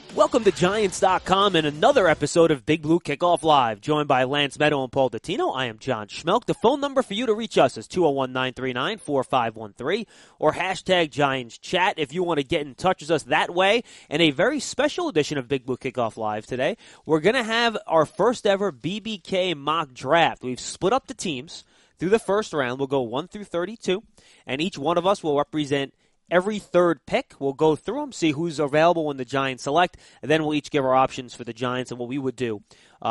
Welcome to Giants.com and another episode of Big Blue Kickoff Live. Joined by Lance Meadow and Paul Dottino, I am John Schmelk. The phone number for you to reach us is 201-939-4513 or hashtag Giants Chat if you want to get in touch with us that way. And a very special edition of Big Blue Kickoff Live today. We're going to have our first ever BBK mock draft. We've split up the teams through the first round. We'll go 1 through 32, and each one of us will represent every third pick. We'll go through them, see who's available when the Giants select, and then we'll each give our options for the Giants and what we would do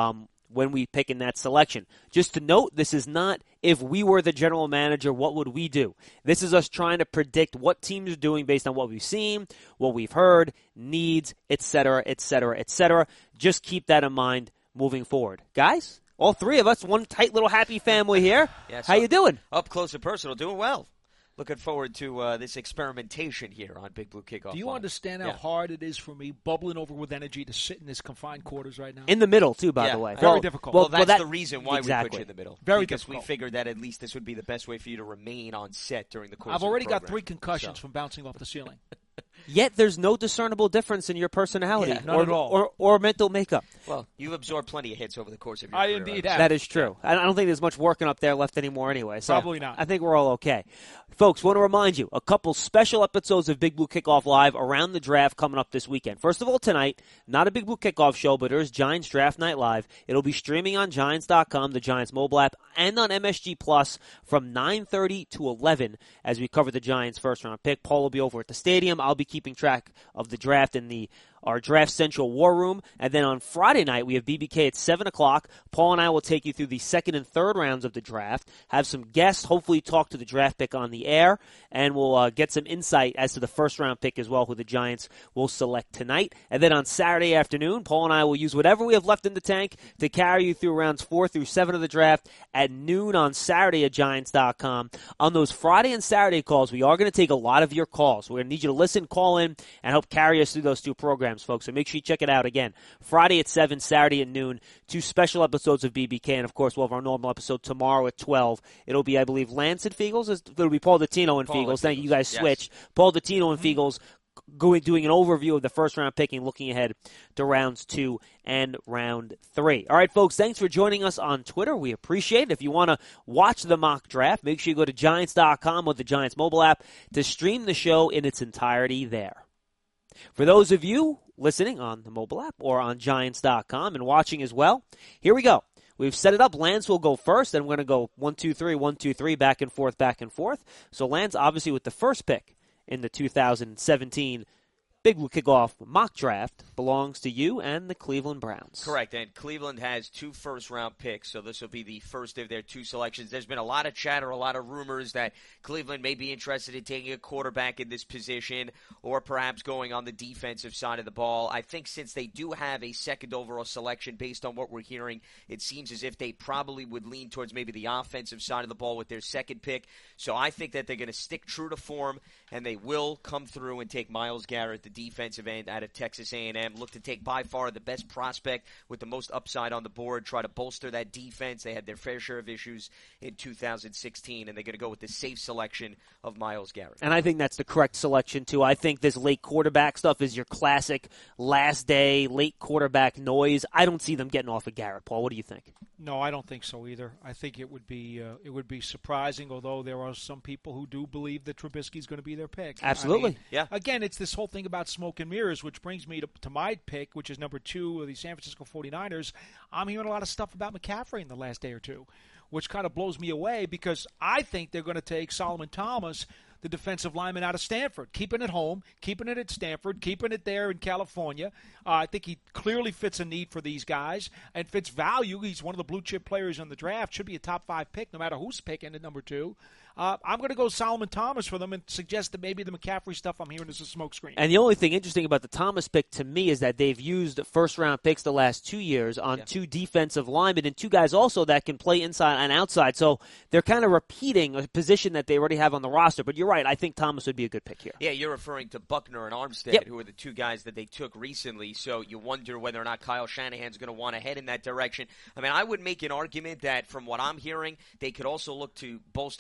when we pick in that selection. Just to note, this is not if we were the general manager, what would we do? This is us trying to predict what teams are doing based on what we've seen, what we've heard, needs, etc., etc., etc. Just keep that in mind moving forward. Guys, all three of us, one tight little happy family here. Yes, how you doing? Up close and personal, doing well. Looking forward to this experimentation here on Big Blue Kickoff. Do you Live. understand how hard it is for me, bubbling over with energy, to sit in this confined quarters right now? In the middle, too, by the way. Very difficult. Well, that's the reason why we exactly. put you in the middle. Very because difficult. We figured that at least this would be the best way for you to remain on set during the course I've of already the got program. 3 concussions from bouncing off the ceiling. Yet there's no discernible difference in your personality none at all. or mental makeup. Well, you've absorbed plenty of hits over the course of your I career. indeed have. That is true. I don't think there's much working up there left anymore anyway. So Probably not. I think we're all okay. Folks, want to remind you, a couple special episodes of Big Blue Kickoff Live around the draft coming up this weekend. First of all, tonight, not a Big Blue Kickoff show, but there's Giants Draft Night Live. It'll be streaming on Giants.com, the Giants mobile app, and on MSG Plus from 9:30 to 11 as we cover the Giants' first-round pick. Paul will be over at the stadium. I'll be keeping track of the draft in our Draft Central War Room. And then on Friday night, we have BBK at 7 o'clock. Paul and I will take you through the second and third rounds of the draft, have some guests, hopefully talk to the draft pick on the air, and we'll get some insight as to the first-round pick as well, who the Giants will select tonight. And then on Saturday afternoon, Paul and I will use whatever we have left in the tank to carry you through rounds 4 through 7 of the draft at noon on Saturday at Giants.com. On those Friday and Saturday calls, we are going to take a lot of your calls. We're going to need you to listen, call in, and help carry us through those 2 programs, folks. So make sure you check it out again. Friday at 7, Saturday at noon, 2 special episodes of BBK, and of course we'll have our normal episode tomorrow at 12. It'll be, I believe, Lance and Fiegels. It'll be Paul Dottino and Fiegels. Thank you. You guys switched. Paul Dottino and Fiegels doing an overview of the first round picking, looking ahead to rounds 2 and round 3. All right, folks, thanks for joining us on Twitter. We appreciate it. If you want to watch the mock draft, make sure you go to Giants.com with the Giants mobile app to stream the show in its entirety there. For those of you listening on the mobile app or on Giants.com and watching as well, here we go. We've set it up. Lance will go first, and we're going to go 1, 2, 3, 1, 2, 3, back and forth, back and forth. So Lance, obviously, with the first pick in the 2017 Big Blue Kickoff mock draft, belongs to you and the Cleveland Browns. Correct, and Cleveland has 2 first-round picks, so this will be the first of their 2 selections. There's been a lot of chatter, a lot of rumors that Cleveland may be interested in taking a quarterback in this position or perhaps going on the defensive side of the ball. I think since they do have a second overall selection, based on what we're hearing, it seems as if they probably would lean towards maybe the offensive side of the ball with their second pick. So I think that they're going to stick true to form, and they will come through and take Myles Garrett, the defensive end out of Texas A&M. Look to take by far the best prospect with the most upside on the board, try to bolster that defense. They had their fair share of issues in 2016, and they're going to go with the safe selection of Myles Garrett. And I think that's the correct selection, too. I think this late quarterback stuff is your classic last day, late quarterback noise. I don't see them getting off of Garrett. Paul, what do you think? No, I don't think so either. I think it would be surprising, although there are some people who do believe that Trubisky's going to be their pick. Absolutely. I mean, yeah. Again, it's this whole thing about smoke and mirrors, which brings me to my pick, which is number 2 of the San Francisco 49ers. I'm hearing a lot of stuff about McCaffrey in the last day or two, which kind of blows me away because I think they're going to take Solomon Thomas, the defensive lineman out of Stanford, keeping it home, keeping it at Stanford, keeping it there in California. I think he clearly fits a need for these guys and fits value. He's one of the blue-chip players in the draft, should be a top 5 pick no matter who's picking at number 2. I'm going to go Solomon Thomas for them and suggest that maybe the McCaffrey stuff I'm hearing is a smokescreen. And the only thing interesting about the Thomas pick to me is that they've used first-round picks the last 2 years on 2 defensive linemen and 2 guys also that can play inside and outside. So they're kind of repeating a position that they already have on the roster. But you're right. I think Thomas would be a good pick here. Yeah, you're referring to Buckner and Armstead, who are the 2 guys that they took recently. So you wonder whether or not Kyle Shanahan's going to want to head in that direction. I mean, I would make an argument that from what I'm hearing, they could also look to bolster their secondary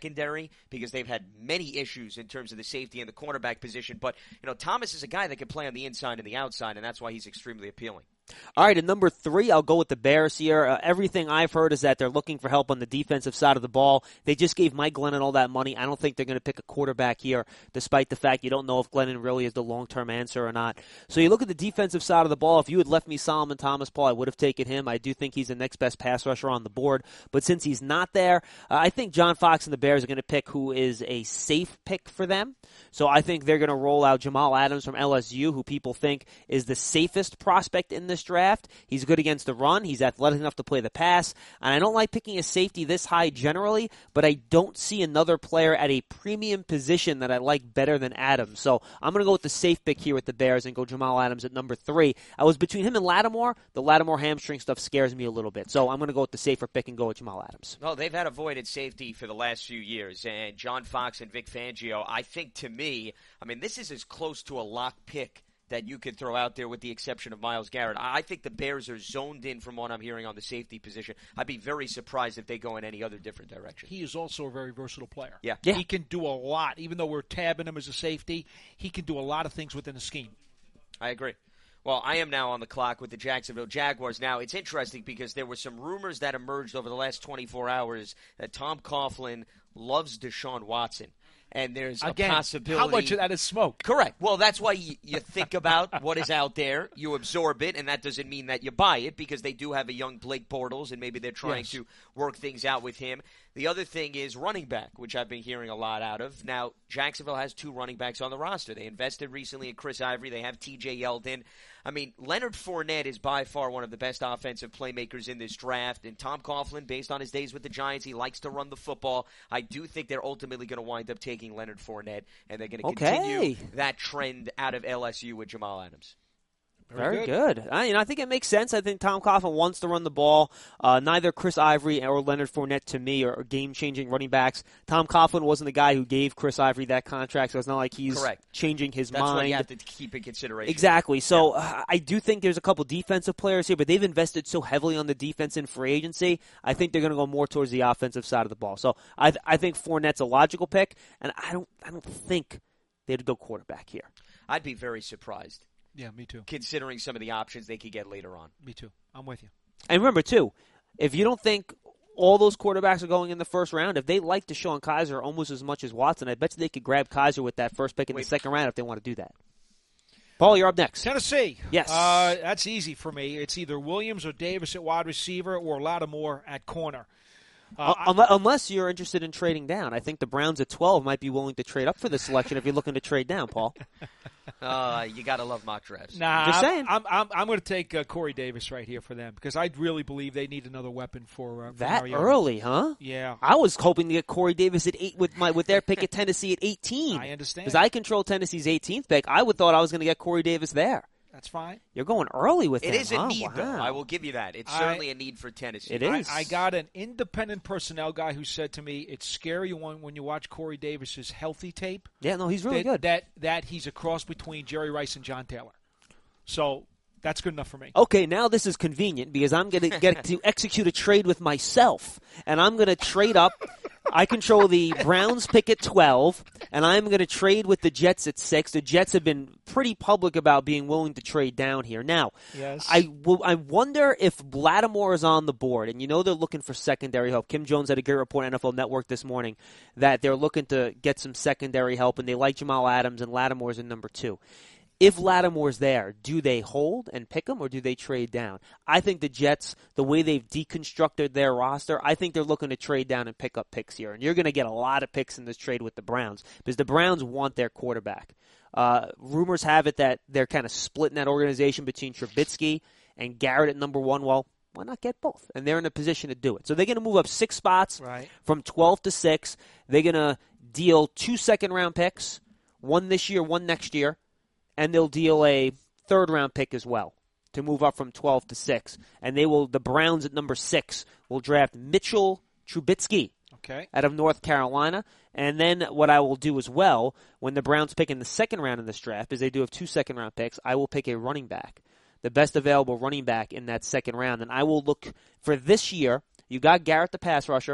secondary because they've had many issues in terms of the safety and the cornerback position. But, Thomas is a guy that can play on the inside and the outside, and that's why he's extremely appealing. All right, at number 3, I'll go with the Bears here. Everything I've heard is that they're looking for help on the defensive side of the ball. They just gave Mike Glennon all that money. I don't think they're going to pick a quarterback here, despite the fact you don't know if Glennon really is the long-term answer or not. So you look at the defensive side of the ball. If you had left me Solomon Thomas, Paul, I would have taken him. I do think he's the next best pass rusher on the board. But since he's not there, I think John Fox and the Bears are going to pick who is a safe pick for them. So I think they're going to roll out Jamal Adams from LSU, who people think is the safest prospect in this draft. He's good against the run. He's athletic enough to play the pass. And I don't like picking a safety this high generally, but I don't see another player at a premium position that I like better than Adams. So I'm going to go with the safe pick here with the Bears and go Jamal Adams at number 3. I was between him and Lattimore. The Lattimore hamstring stuff scares me a little bit. So I'm going to go with the safer pick and go with Jamal Adams. Well, they've had avoided safety for the last few years. And John Fox and Vic Fangio, I think to me, this is as close to a lock pick that you could throw out there with the exception of Myles Garrett. I think the Bears are zoned in from what I'm hearing on the safety position. I'd be very surprised if they go in any other different direction. He is also a very versatile player. Yeah. He can do a lot. Even though we're tabbing him as a safety, he can do a lot of things within the scheme. I agree. Well, I am now on the clock with the Jacksonville Jaguars. Now, it's interesting because there were some rumors that emerged over the last 24 hours that Tom Coughlin loves Deshaun Watson. And there's a possibility. How much of that is smoke? Correct. Well, that's why you think about what is out there. You absorb it, and that doesn't mean that you buy it because they do have a young Blake Bortles, and maybe they're trying to work things out with him. The other thing is running back, which I've been hearing a lot out of. Now, Jacksonville has 2 running backs on the roster. They invested recently in Chris Ivory. They have T.J. Yeldon. Leonard Fournette is by far one of the best offensive playmakers in this draft. And Tom Coughlin, based on his days with the Giants, he likes to run the football. I do think they're ultimately going to wind up taking Leonard Fournette, and they're going to continue that trend out of LSU with Jamal Adams. Very good. I think it makes sense. I think Tom Coughlin wants to run the ball. Neither Chris Ivory or Leonard Fournette, to me, are game-changing running backs. Tom Coughlin wasn't the guy who gave Chris Ivory that contract, so it's not like he's changing his mind. That's what you have to keep in consideration. Exactly. So I do think there's a couple defensive players here, but they've invested so heavily on the defense in free agency. I think they're going to go more towards the offensive side of the ball. So I think Fournette's a logical pick, and I don't think they'd go quarterback here. I'd be very surprised. Yeah, me too. Considering some of the options they could get later on. Me too. I'm with you. And remember, too, if you don't think all those quarterbacks are going in the first round, if they like DeShone Kizer almost as much as Watson, I bet you they could grab Kizer with that first pick in the second round if they want to do that. Paul, you're up next. Tennessee. Yes. That's easy for me. It's either Williams or Davis at wide receiver or Lattimore at corner. Unless you're interested in trading down. I think the Browns at 12 might be willing to trade up for this selection if you're looking to trade down, Paul. You got to love mock drafts. Nah, Just saying. I'm going to take Corey Davis right here for them because I really believe they need another weapon for that Mariota. Early, huh? Yeah. I was hoping to get Corey Davis at 8 with their pick at Tennessee at 18. I understand. Because I control Tennessee's 18th pick. I would thought I was going to get Corey Davis there. That's fine. You're going early with him. It is a need, Wow. though. I will give you that. It's certainly a need for Tennessee. It is. I got an independent personnel guy who said to me, it's scary when you watch Corey Davis's healthy tape. Yeah, no, he's really good. That he's a cross between Jerry Rice and John Taylor. So that's good enough for me. Okay, now this is convenient because I'm going to get to execute a trade with myself, and I'm going to trade up. I control the Browns pick at 12, and I'm going to trade with the Jets at 6. The Jets have been pretty public about being willing to trade down here. Now, yes. I wonder if Lattimore is on the board, and they're looking for secondary help. Kim Jones had a great report on NFL Network this morning that they're looking to get some secondary help, and they like Jamal Adams, and Lattimore's in number 2. If Lattimore's there, do they hold and pick him or do they trade down? I think the Jets, the way they've deconstructed their roster, I think they're looking to trade down and pick up picks here. And you're going to get a lot of picks in this trade with the Browns because the Browns want their quarterback. Rumors have it that they're kind of splitting that organization between Trubisky and Garrett at number 1. Well, why not get both? And they're in a position to do it. So they're going to move up 6 spots from 12 to 6. They're going to deal 2 second-round picks, 1 this year, 1 next year. And they'll deal a third-round pick as well to move up from 12 to 6. And the Browns at number 6 will draft Mitchell Trubisky out of North Carolina. And then what I will do as well, when the Browns pick in the second round in this draft, is they do have 2 second-round picks, I will pick a running back, the best available running back in that second round. And I will look for this year. You got Garrett the pass rusher.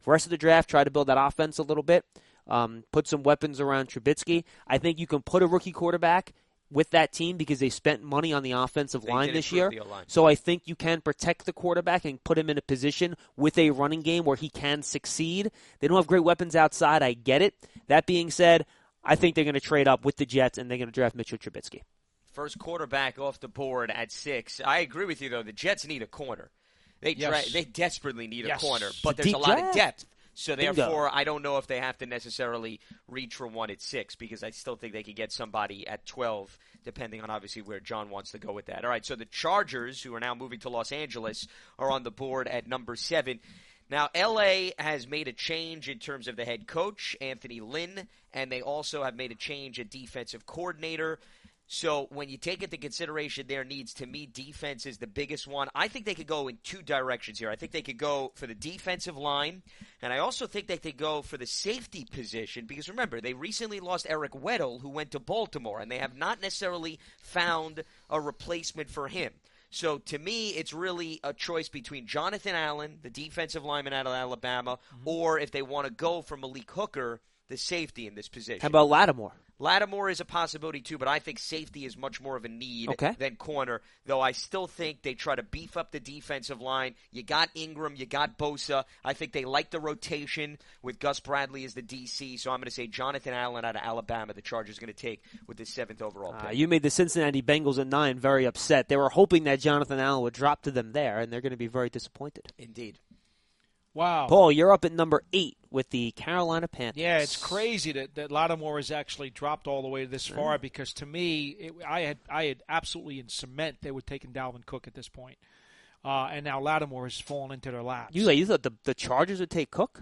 Rest of the draft, try to build that offense a little bit. Put some weapons around Trubisky. I think you can put a rookie quarterback with that team because they spent money on the offensive line this year. So I think you can protect the quarterback and put him in a position with a running game where he can succeed. They don't have great weapons outside. I get it. That being said, I think they're going to trade up with the Jets and they're going to draft Mitchell Trubisky. First quarterback off the board at 6. I agree with you, though. The Jets need a corner. They desperately need a corner, but there's a lot of depth. So therefore, I don't know if they have to necessarily reach for one at 6 because I still think they could get somebody at 12, depending on obviously where John wants to go with that. All right, so the Chargers, who are now moving to Los Angeles, are on the board at number 7. Now, L.A. has made a change in terms of the head coach, Anthony Lynn, and they also have made a change at defensive coordinator. So when you take into consideration their needs, to me, defense is the biggest one. I think they could go in 2 directions here. I think they could go for the defensive line, and I also think they could go for the safety position because, remember, they recently lost Eric Weddle, who went to Baltimore, and they have not necessarily found a replacement for him. So to me, it's really a choice between Jonathan Allen, the defensive lineman out of Alabama, or if they want to go for Malik Hooker, the safety in this position. How about Lattimore? Lattimore is a possibility, too, but I think safety is much more of a need than corner, though I still think they try to beef up the defensive line. You got Ingram, you got Bosa. I think they like the rotation with Gus Bradley as the DC, so I'm going to say Jonathan Allen out of Alabama, the Chargers are going to take with the 7th overall pick. You made the Cincinnati Bengals at 9 very upset. They were hoping that Jonathan Allen would drop to them there, and they're going to be very disappointed. Indeed. Wow. Paul, you're up at number 8 with the Carolina Panthers. Yeah, it's crazy that Lattimore has actually dropped all the way this far because to me, I had absolutely in cement they were taking Dalvin Cook at this point. And now Lattimore has fallen into their laps. You thought the Chargers would take Cook?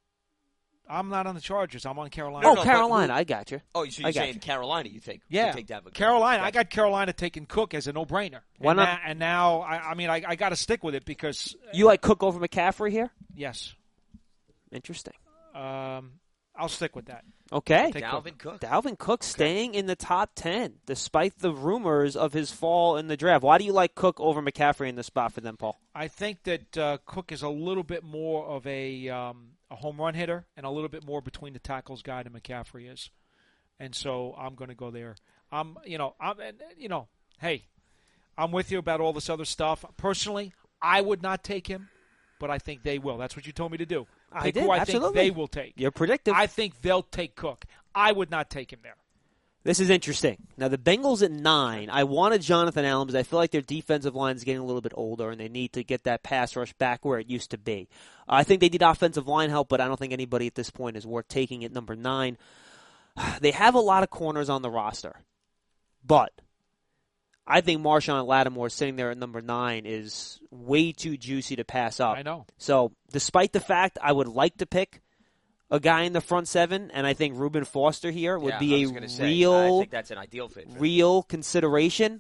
I'm not on the Chargers. I'm on Carolina. Oh, Carolina. I got you. Oh, so you're saying Carolina you think? Yeah. You take Dalvin Cook. Carolina. I got Carolina taking Cook as a no-brainer. Why not? And now, I got to stick with it because... You like Cook over McCaffrey here? Yes. Interesting. I'll stick with that. Okay. Dalvin Cook staying in the top 10 despite the rumors of his fall in the draft. Why do you like Cook over McCaffrey in this spot for them, Paul? I think that Cook is a little bit more of a home run hitter and a little bit more between the tackles guy than McCaffrey is. And so I'm going to go there. Hey, I'm with you about all this other stuff. Personally, I would not take him, but I think they will. That's what you told me to do. I did, who I absolutely. think they will take. You're predictive. I think they'll take Cook. I would not take him there. This is interesting. Now, the Bengals at 9, I wanted Jonathan Allen because I feel like their defensive line is getting a little bit older and they need to get that pass rush back where it used to be. I think they need offensive line help, but I don't think anybody at this point is worth taking at number 9. They have a lot of corners on the roster, but I think Marshawn Lattimore sitting there at number 9 is way too juicy to pass up. I know. So, despite the fact I would like to pick a guy in the front 7, and I think Reuben Foster here would be a I think that's an ideal fit. Real consideration.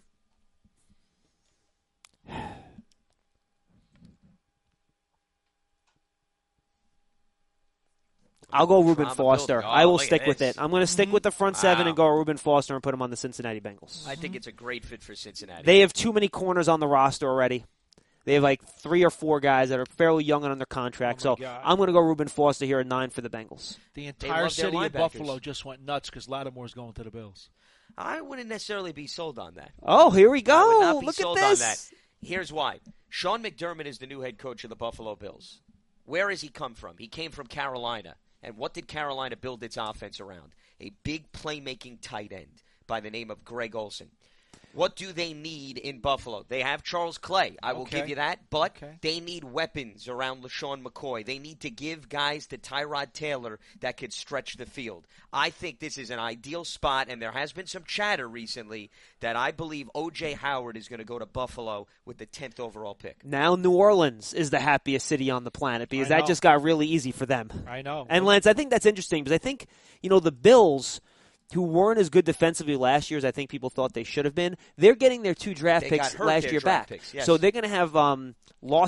I'll go Reuben Foster. I will stick with it. I'm going to stick with the front 7 and go Reuben Foster and put him on the Cincinnati Bengals. I think it's a great fit for Cincinnati. They have too many corners on the roster already. They have like 3 or 4 guys that are fairly young and under contract. So I'm going to go Reuben Foster here at 9 for the Bengals. The entire city of Buffalo just went nuts because Lattimore's going to the Bills. I wouldn't necessarily be sold on that. Oh, here we go. I would not be Look sold at this. on that. Here's why. Sean McDermott is the new head coach of the Buffalo Bills. Where has he come from? He came from Carolina. And what did Carolina build its offense around? A big playmaking tight end by the name of Greg Olsen. What do they need in Buffalo? They have Charles Clay. I will give you that. But they need weapons around LaShawn McCoy. They need to give guys to Tyrod Taylor that could stretch the field. I think this is an ideal spot, and there has been some chatter recently that I believe O.J. Howard is going to go to Buffalo with the 10th overall pick. Now New Orleans is the happiest city on the planet because that just got really easy for them. I know. And Lance, I think that's interesting because I think, the Bills, who weren't as good defensively last year as I think people thought they should have been, they're getting their 2 draft picks last year back. Picks, yes. So they're going to have Lawson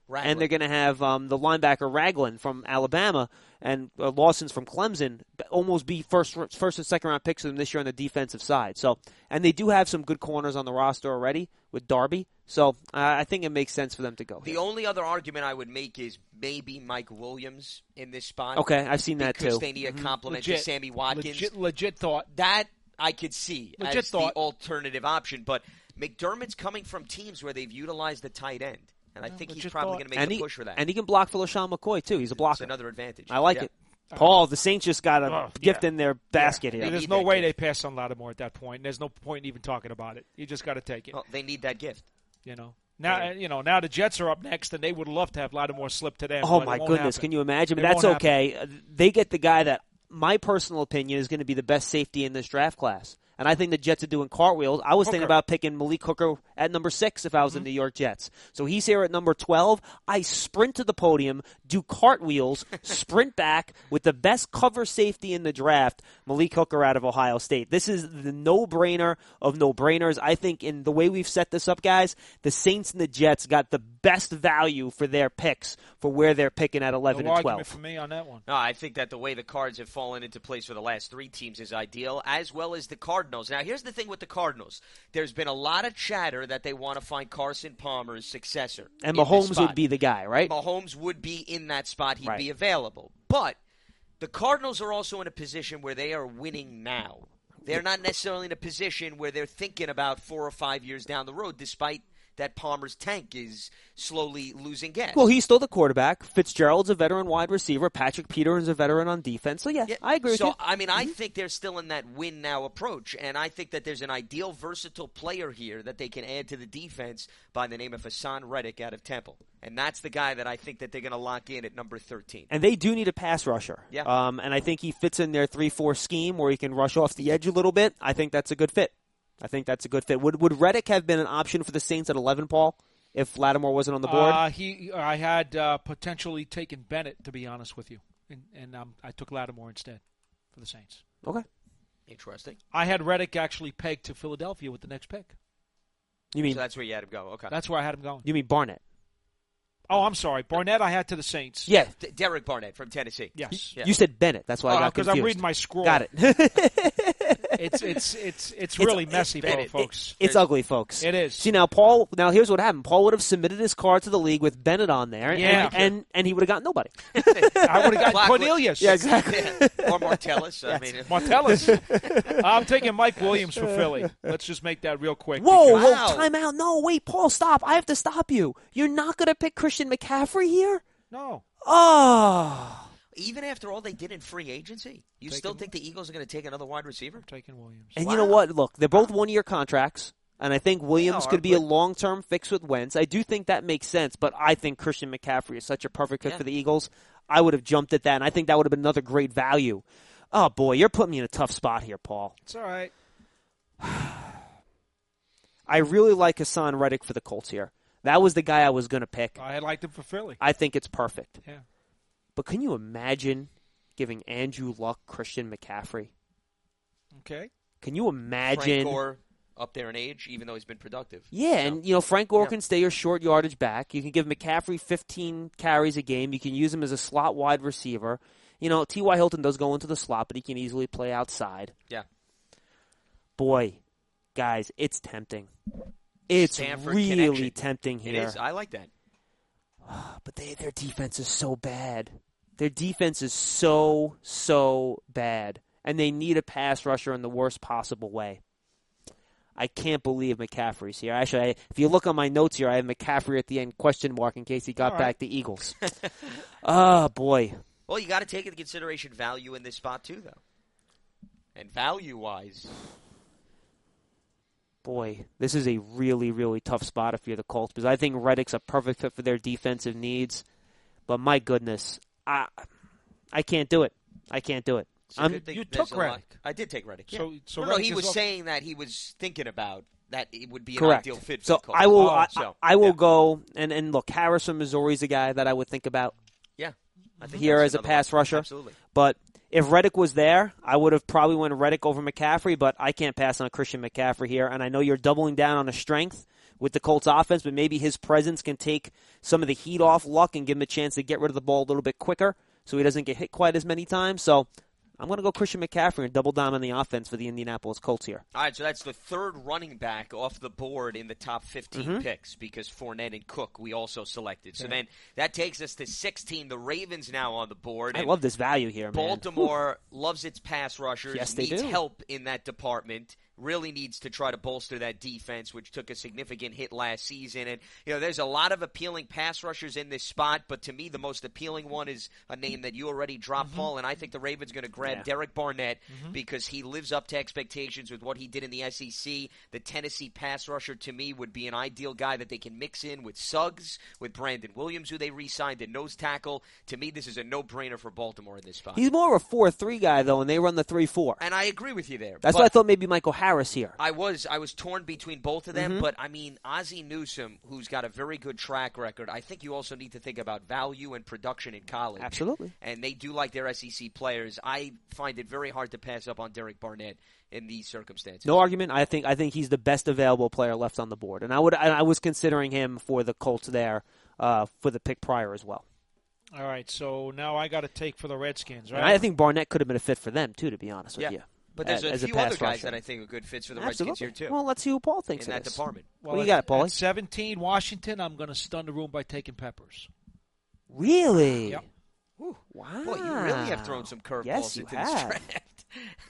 and they're going to have the linebacker Ragland from Alabama and Lawson's from Clemson almost be first and second round picks of them this year on the defensive side. So, and they do have some good corners on the roster already with Darby. So I think it makes sense for them to go. The only other argument I would make is maybe Mike Williams in this spot. Okay, I've seen that too. Because they need a complement to Sammy Watkins. Legit thought. That I could see Legit as thought. the alternative option. But McDermott's coming from teams where they've utilized the tight end. And I think he's probably going to make a push for that. And he can block for LaShawn McCoy, too. He's a blocker. That's another advantage. I like it. Paul, the Saints just got a gift in their basket here. There's no way they pass on Lattimore at that point. There's no point in even talking about it. You just got to take it. Well, they need that gift. Now the Jets are up next, and they would love to have Lattimore slip to them. Oh, my goodness. Happen. Can you imagine? But that's okay. They get the guy that, my personal opinion, is going to be the best safety in this draft class. And I think the Jets are doing cartwheels. I was thinking about picking Malik Hooker at number 6 if I was the New York Jets. So he's here at number 12. I sprint to the podium, do cartwheels, sprint back with the best cover safety in the draft, Malik Hooker out of Ohio State. This is the no-brainer of no-brainers. I think in the way we've set this up, guys, the Saints and the Jets got the best value for their picks for where they're picking at 11 no and 12. argument for me on that one. No, I think that the way the cards have fallen into place for the last 3 teams is ideal, as well as the Cardinals. Now, here's the thing with the Cardinals. There's been a lot of chatter that they want to find Carson Palmer's successor. And Mahomes would be the guy, right? Mahomes would be in that spot. He'd be available. But the Cardinals are also in a position where they are winning now. They're not necessarily in a position where they're thinking about 4 or 5 years down the road, despite that Palmer's tank is slowly losing gas. Well, he's still the quarterback. Fitzgerald's a veteran wide receiver. Patrick Peterson's a veteran on defense. So, yeah, I agree with you. So, I mean, I think they're still in that win-now approach, and I think that there's an ideal, versatile player here that they can add to the defense by the name of Hassan Reddick out of Temple. And that's the guy that I think that they're going to lock in at number 13. And they do need a pass rusher. Yeah. And I think he fits in their 3-4 scheme where he can rush off the edge a little bit. I think that's a good fit. Would Reddick have been an option for the Saints at 11, Paul, if Lattimore wasn't on the board? I had potentially taken Bennett, to be honest with you, and I took Lattimore instead for the Saints. Okay. Interesting. I had Reddick actually pegged to Philadelphia with the next pick. You mean so that's where you had him go? Okay. That's where I had him going. You mean Barnett? Oh, I'm sorry. Barnett I had to the Saints. Yeah. Derek Barnett from Tennessee. Yes. You said Bennett. That's why I got confused. Because I'm reading my scroll. Got it. It's really messy, folks. It's ugly, folks. It is. See, now here's what happened. Paul would have submitted his card to the league with Bennett on there, and he would have got nobody. I would have got Cornelius. Yeah, exactly. Yeah. Or Martellus. Martellus. I'm taking Mike Williams for Philly. Let's just make that real quick. Whoa, time out. No, wait, Paul, stop. I have to stop you. You're not going to pick Christian McCaffrey here? No. Oh. Even after all they did in free agency, you still think the Eagles are going to take another wide receiver? I'm taking Williams. And you know what? Look, they're both one-year contracts, and I think Williams could be a long-term fix with Wentz. I do think that makes sense, but I think Christian McCaffrey is such a perfect fit for the Eagles. I would have jumped at that, and I think that would have been another great value. Oh, boy, you're putting me in a tough spot here, Paul. It's all right. I really like Hassan Reddick for the Colts here. That was the guy I was going to pick. I liked him for Philly. I think it's perfect. Yeah. But can you imagine giving Andrew Luck Christian McCaffrey? Okay. Can you imagine? Frank Gore up there in age, even though he's been productive. Yeah, and Frank Gore can stay your short yardage back. You can give McCaffrey 15 carries a game. You can use him as a slot wide receiver. T.Y. Hilton does go into the slot, but he can easily play outside. Yeah. Boy, guys, it's tempting. It's Stanford really connection. tempting here. It is. I like that. But their defense is so bad. Their defense is so bad. And they need a pass rusher in the worst possible way. I can't believe McCaffrey's here. Actually, if you look on my notes here, I have McCaffrey at the end, question mark, in case he got back the Eagles. Oh, boy. Well, you got to take into consideration value in this spot, too, though. And value-wise... Boy, this is a really, really tough spot if you're the Colts, because I think Reddick's a perfect fit for their defensive needs. But my goodness, I can't do it. I can't do it. You took Reddick. I did take Reddick. Yeah. So no, he was saying that he was thinking about that it would be an Correct. ideal fit for so the Colts. I will go, and look, Harris from Missouri is a guy that I would think about here as a pass rusher. Absolutely. But if Reddick was there, I would have probably went Reddick over McCaffrey, but I can't pass on Christian McCaffrey here, and I know you're doubling down on a strength with the Colts offense, but maybe his presence can take some of the heat off Luck and give him a chance to get rid of the ball a little bit quicker so he doesn't get hit quite as many times. So I'm going to go Christian McCaffrey and double down on the offense for the Indianapolis Colts here. All right, so that's the third running back off the board in the top 15 picks because Fournette and Cook we also selected. So then that takes us to 16. The Ravens now on the board. I love this value here, man. Baltimore loves its pass rushers, Yes, they needs do. help in that department. Really needs to try to bolster that defense, which took a significant hit last season. And, there's a lot of appealing pass rushers in this spot, but to me, the most appealing one is a name that you already dropped, Paul, and I think the Ravens are going to grab Derek Barnett because he lives up to expectations with what he did in the SEC. The Tennessee pass rusher, to me, would be an ideal guy that they can mix in with Suggs, with Brandon Williams, who they re-signed at nose tackle. To me, this is a no-brainer for Baltimore in this spot. He's more of a 4-3 guy, though, and they run the 3-4. And I agree with you there. That's why I thought maybe Michael Harris here. I was torn between both of them, but I mean, Ozzie Newsome, who's got a very good track record, I think you also need to think about value and production in college. Absolutely. And they do like their SEC players. I find it very hard to pass up on Derek Barnett in these circumstances. No argument. I think he's the best available player left on the board, and I was considering him for the Colts there for the pick prior as well. All right, so now I got to take for the Redskins, right? And I think Barnett could have been a fit for them too, to be honest with you. But there's a few pass other guys rusher. that I think are good fits for the Absolutely. Redskins here, too. Well, let's see who Paul thinks in it that is. department. Well, What do you got, Paulie? At 17, Washington, I'm going to stun the room by taking Peppers. Really? Yep. Wow. Boy, you really have thrown some curveballs Yes, you into this have. draft.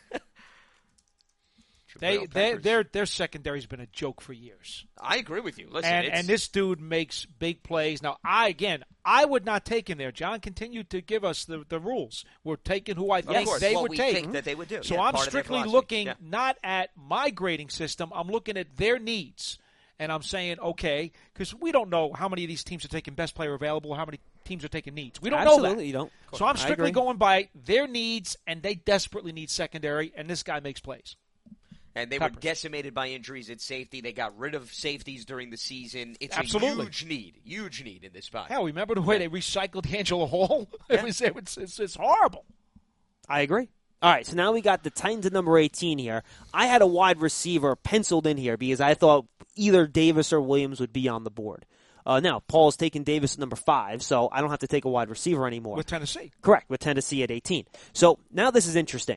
Peppers. Their secondary's been a joke for years. I agree with you. Listen, And this dude makes big plays. Now, I would not take him there. John continued to give us the rules. We're taking who I think course. they What would we take. think that they would do. So Yeah, I'm part of their strictly philosophy. looking Yeah. not at my grading system. I'm looking at their needs. And I'm saying, okay, because we don't know how many of these teams are taking best player available, how many teams are taking needs. We don't know that. Absolutely, you don't. So I'm I strictly agree. going by their needs, and they desperately need secondary, and this guy makes plays. And they Peppers. were decimated by injuries at safety. They got rid of safeties during the season. It's Absolutely. a huge need in this spot. Hell, remember the way they recycled Angelo Hall? It's horrible. I agree. All right, so now we got the Titans at number 18 here. I had a wide receiver penciled in here because I thought either Davis or Williams would be on the board. Now, Paul's taking Davis at number 5, so I don't have to take a wide receiver anymore. With Tennessee. Correct, with Tennessee at 18. So now this is interesting.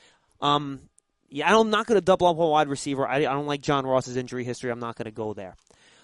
I'm not going to double up on wide receiver. I don't like John Ross's injury history. I'm not going to go there.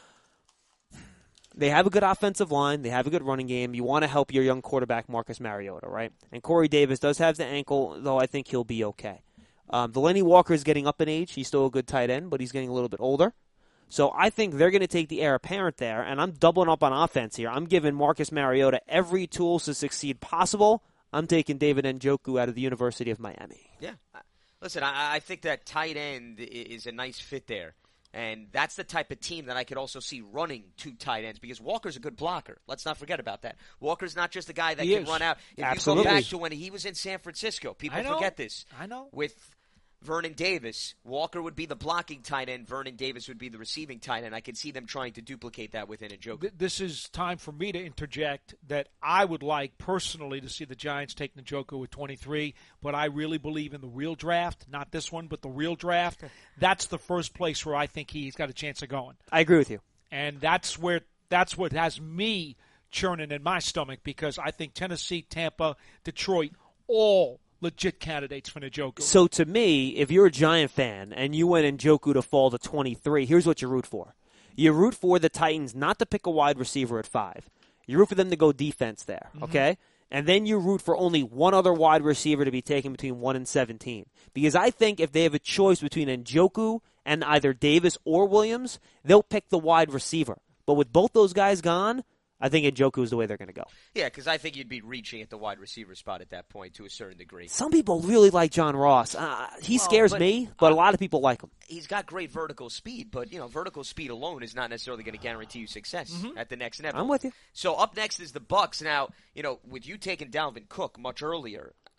They have a good offensive line. They have a good running game. You want to help your young quarterback, Marcus Mariota, right? And Corey Davis does have the ankle, though I think he'll be okay. Delaney Walker is getting up in age. He's still a good tight end, but he's getting a little bit older. So I think they're going to take the heir apparent there, and I'm doubling up on offense here. I'm giving Marcus Mariota every tool to succeed possible. I'm taking David Njoku out of the University of Miami. Yeah. Listen, I think that tight end is a nice fit there. And that's the type of team that I could also see running two tight ends because Walker's a good blocker. Let's not forget about that. Walker's not just a guy that can run out. If Absolutely. you go back to when he was in San Francisco, people forget this. I know. With Vernon Davis, Walker would be the blocking tight end. Vernon Davis would be the receiving tight end. I could see them trying to duplicate that within Njoku. This is time for me to interject that I would like personally to see the Giants take Njoku with 23, but I really believe in the real draft, not this one, but the real draft. That's the first place where I think he's got a chance of going. I agree with you. And that's what has me churning in my stomach because I think Tennessee, Tampa, Detroit, all legit candidates for Njoku. So to me, if you're a Giant fan and you want Njoku to fall to 23, here's what you root for. You root for the Titans not to pick a wide receiver at 5. You root for them to go defense there, okay? And then you root for only one other wide receiver to be taken between 1 and 17. Because I think if they have a choice between Njoku and either Davis or Williams, they'll pick the wide receiver. But with both those guys gone, I think Njoku is the way they're going to go. Yeah, because I think you'd be reaching at the wide receiver spot at that point to a certain degree. Some people really like John Ross. He scares me, but a lot of people like him. He's got great vertical speed, but vertical speed alone is not necessarily going to guarantee you success at the next level. I'm with you. So up next is the Bucs. Now, with you taking Dalvin Cook much earlier,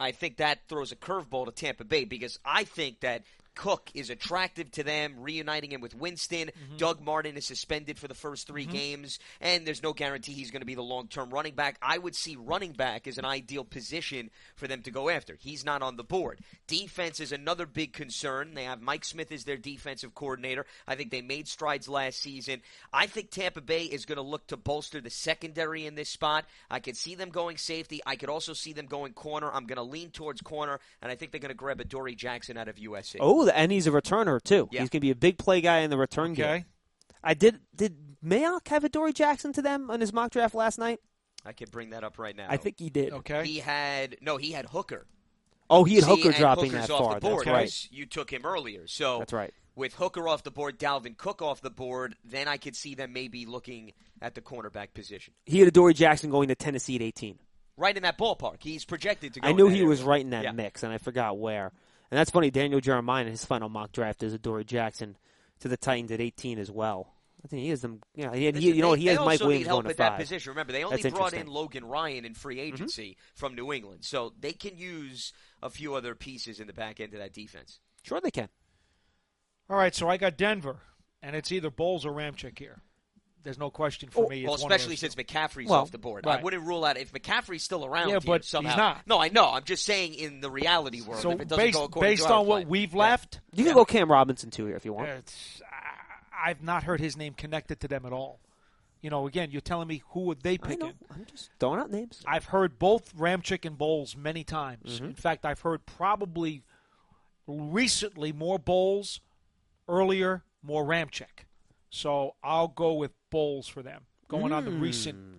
I think that throws a curveball to Tampa Bay because I think that Cook is attractive to them, reuniting him with Winston. Doug Martin is suspended for the first 3 games, and there's no guarantee he's going to be the long-term running back. I would see running back as an ideal position for them to go after. He's not on the board. Defense is another big concern. They have Mike Smith as their defensive coordinator. I think they made strides last season. I think Tampa Bay is going to look to bolster the secondary in this spot. I could see them going safety. I could also see them going corner. I'm going to lean towards corner, and I think they're going to grab a Dory Jackson out of USC. Oh, and he's a returner, too. Yeah. He's going to be a big play guy in the return game. Did Mayock have a Dory Jackson to them on his mock draft last night? I could bring that up right now. I think he did. Okay. He had Hooker. Oh, he had Hooker and dropping Hooker's that off far. the board, That's right. because you took him earlier. So That's right. With Hooker off the board, Dalvin Cook off the board, then I could see them maybe looking at the cornerback position. He had a Dory Jackson going to Tennessee at 18. Right in that ballpark. He's projected to go. I knew in that he area. was right in that Yeah. mix, and I forgot where. And that's funny. Daniel Jeremiah in his final mock draft is a Dory Jackson to the Titans at 18 as well. I think he has them. You know, he has Mike also Williams need help going to at that 5. position. Remember, they only That's brought interesting. in Logan Ryan in free agency from New England, so they can use a few other pieces in the back end of that defense. Sure, they can. All right, so I got Denver, and it's either Bowles or Ramczyk here. There's no question for me. Well, It's one of especially those since McCaffrey's Well, off the board. right. I wouldn't rule out if McCaffrey's still around. Yeah, here but somehow. he's not. No, I know. I'm just saying in the reality world, So if it doesn't go according based to our on what plan. we've left, You can go Cam Robinson too here if you want. I've not heard his name connected to them at all. You know, again, you're telling me who would they I pick know. in? I'm just throwing out names. I've heard both Ramczyk and Bowles many times. In fact, I've heard probably recently more Bowles, earlier more Ramczyk. So I'll go with Bowles for them. Going on the recent,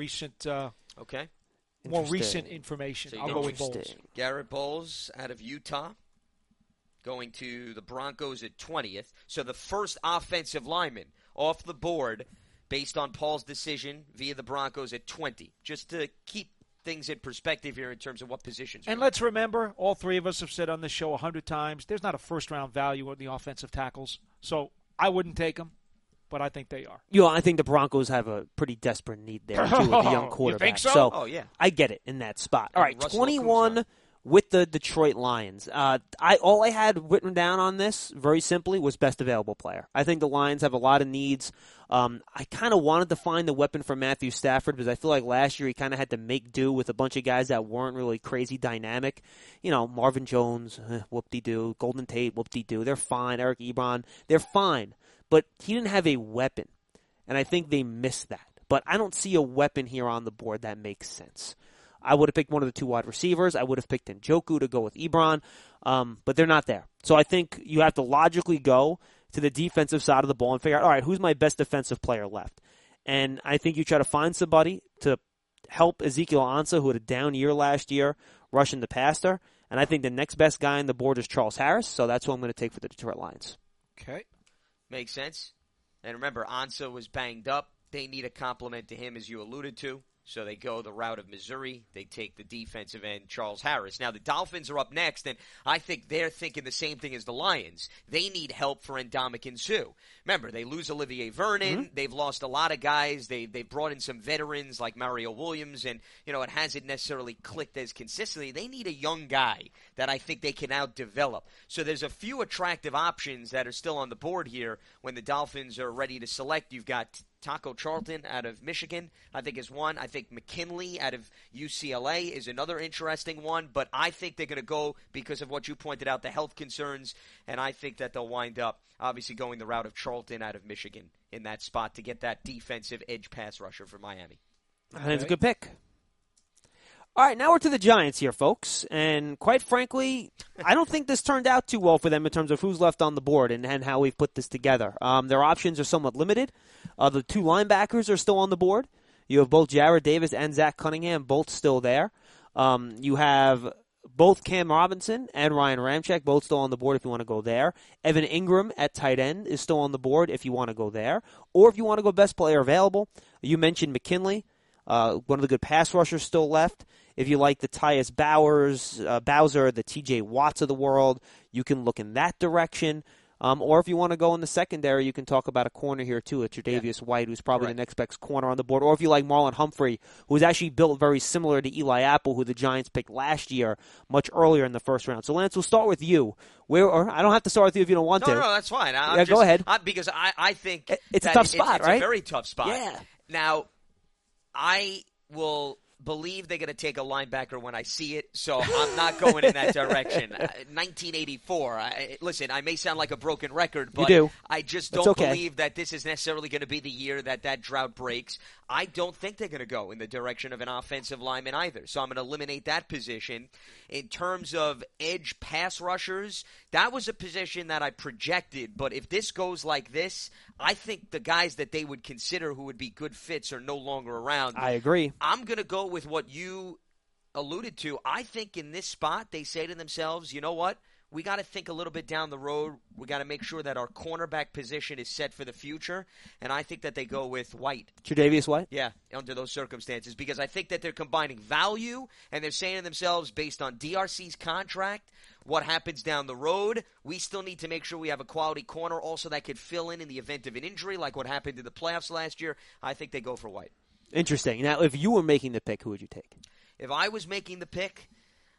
Okay. more Interesting. recent information. So I'll go with Bowles. Interesting. Garrett Bowles out of Utah, going to the Broncos at 20th. So the first offensive lineman off the board based on Paul's decision via the Broncos at 20. Just to keep things in perspective here in terms of what positions. And let's remember, all three of us have said on this show 100 times, there's not a first-round value in the offensive tackles. So I wouldn't take them, but I think they are. You know, I think the Broncos have a pretty desperate need there too with the young quarterback. You think so? Oh, yeah. I get it in that spot. All right, Russell 21 Okuzna. with the Detroit Lions. All I had written down on this very simply was best available player. I think the Lions have a lot of needs. I kind of wanted to find the weapon for Matthew Stafford because I feel like last year he kind of had to make do with a bunch of guys that weren't really crazy dynamic. You know, Marvin Jones, whoop-de-doo. Golden Tate, whoop-de-doo. They're fine. Eric Ebron, they're fine. But he didn't have a weapon, and I think they missed that. But I don't see a weapon here on the board that makes sense. I would have picked one of the 2 wide receivers. I would have picked Njoku to go with Ebron, but they're not there. So I think you have to logically go to the defensive side of the ball and figure out, all right, who's my best defensive player left? And I think you try to find somebody to help Ezekiel Ansah, who had a down year last year, rushing the passer. And I think the next best guy on the board is Charles Harris, so that's who I'm going to take for the Detroit Lions. Okay. Makes sense. And remember, Ansah was banged up. They need a complement to him, as you alluded to. So they go the route of Missouri. They take the defensive end, Charles Harris. Now, the Dolphins are up next, and I think they're thinking the same thing as the Lions. They need help for Ndamukong Suh. Remember, they lose Olivier Vernon. They've lost a lot of guys. They brought in some veterans like Mario Williams, and, you know, it hasn't necessarily clicked as consistently. They need a young guy that I think they can now develop. So there's a few attractive options that are still on the board here when the Dolphins are ready to select. You've got Taco Charlton out of Michigan, I think, is one. I think McKinley out of UCLA is another interesting one. But I think they're going to go, because of what you pointed out, the health concerns, and I think that they'll wind up obviously going the route of Charlton out of Michigan in that spot to get that defensive edge pass rusher for Miami. I think it's a good pick. All right, now we're to the Giants here, folks. And quite frankly, I don't think this turned out too well for them in terms of who's left on the board and how we've put this together. Their options are somewhat limited. The 2 linebackers are still on the board. You have both Jared Davis and Zach Cunningham, both still there. You have both Cam Robinson and Ryan Ramczyk, both still on the board if you want to go there. Evan Ingram at tight end is still on the board if you want to go there. Or if you want to go best player available, you mentioned McKinley, one of the good pass rushers still left. If you like the Tyus Bowser, the TJ Watts of the world, you can look in that direction. Or if you want to go in the secondary, you can talk about a corner here, too, at Tre'Davious White, who's probably the next best corner on the board. Or if you like Marlon Humphrey, who's actually built very similar to Eli Apple, who the Giants picked last year, much earlier in the first round. So, Lance, we'll start with you. Or I don't have to start with you if you don't want to. No, that's fine. Go ahead. Because I think it's a tough spot, right? It's a very tough spot. Yeah. Now, I will believe they're going to take a linebacker when I see it, so I'm not going in that direction. 1984. Listen, I may sound like a broken record, but I just don't believe that this is necessarily going to be the year that drought breaks. I don't think they're going to go in the direction of an offensive lineman either, so I'm going to eliminate that position. In terms of edge pass rushers, that was a position that I projected, but if this goes like this, I think the guys that they would consider who would be good fits are no longer around. I agree. I'm going to go with what you alluded to. I think in this spot, they say to themselves, you know what? We got to think a little bit down the road. We got to make sure that our cornerback position is set for the future. And I think that they go with White. Tre'Davious White? Yeah, under those circumstances. Because I think that they're combining value, and they're saying to themselves, based on DRC's contract, what happens down the road, we still need to make sure we have a quality corner also that could fill in the event of an injury, like what happened in the playoffs last year. I think they go for White. Interesting. Now, if you were making the pick, who would you take? If I was making the pick,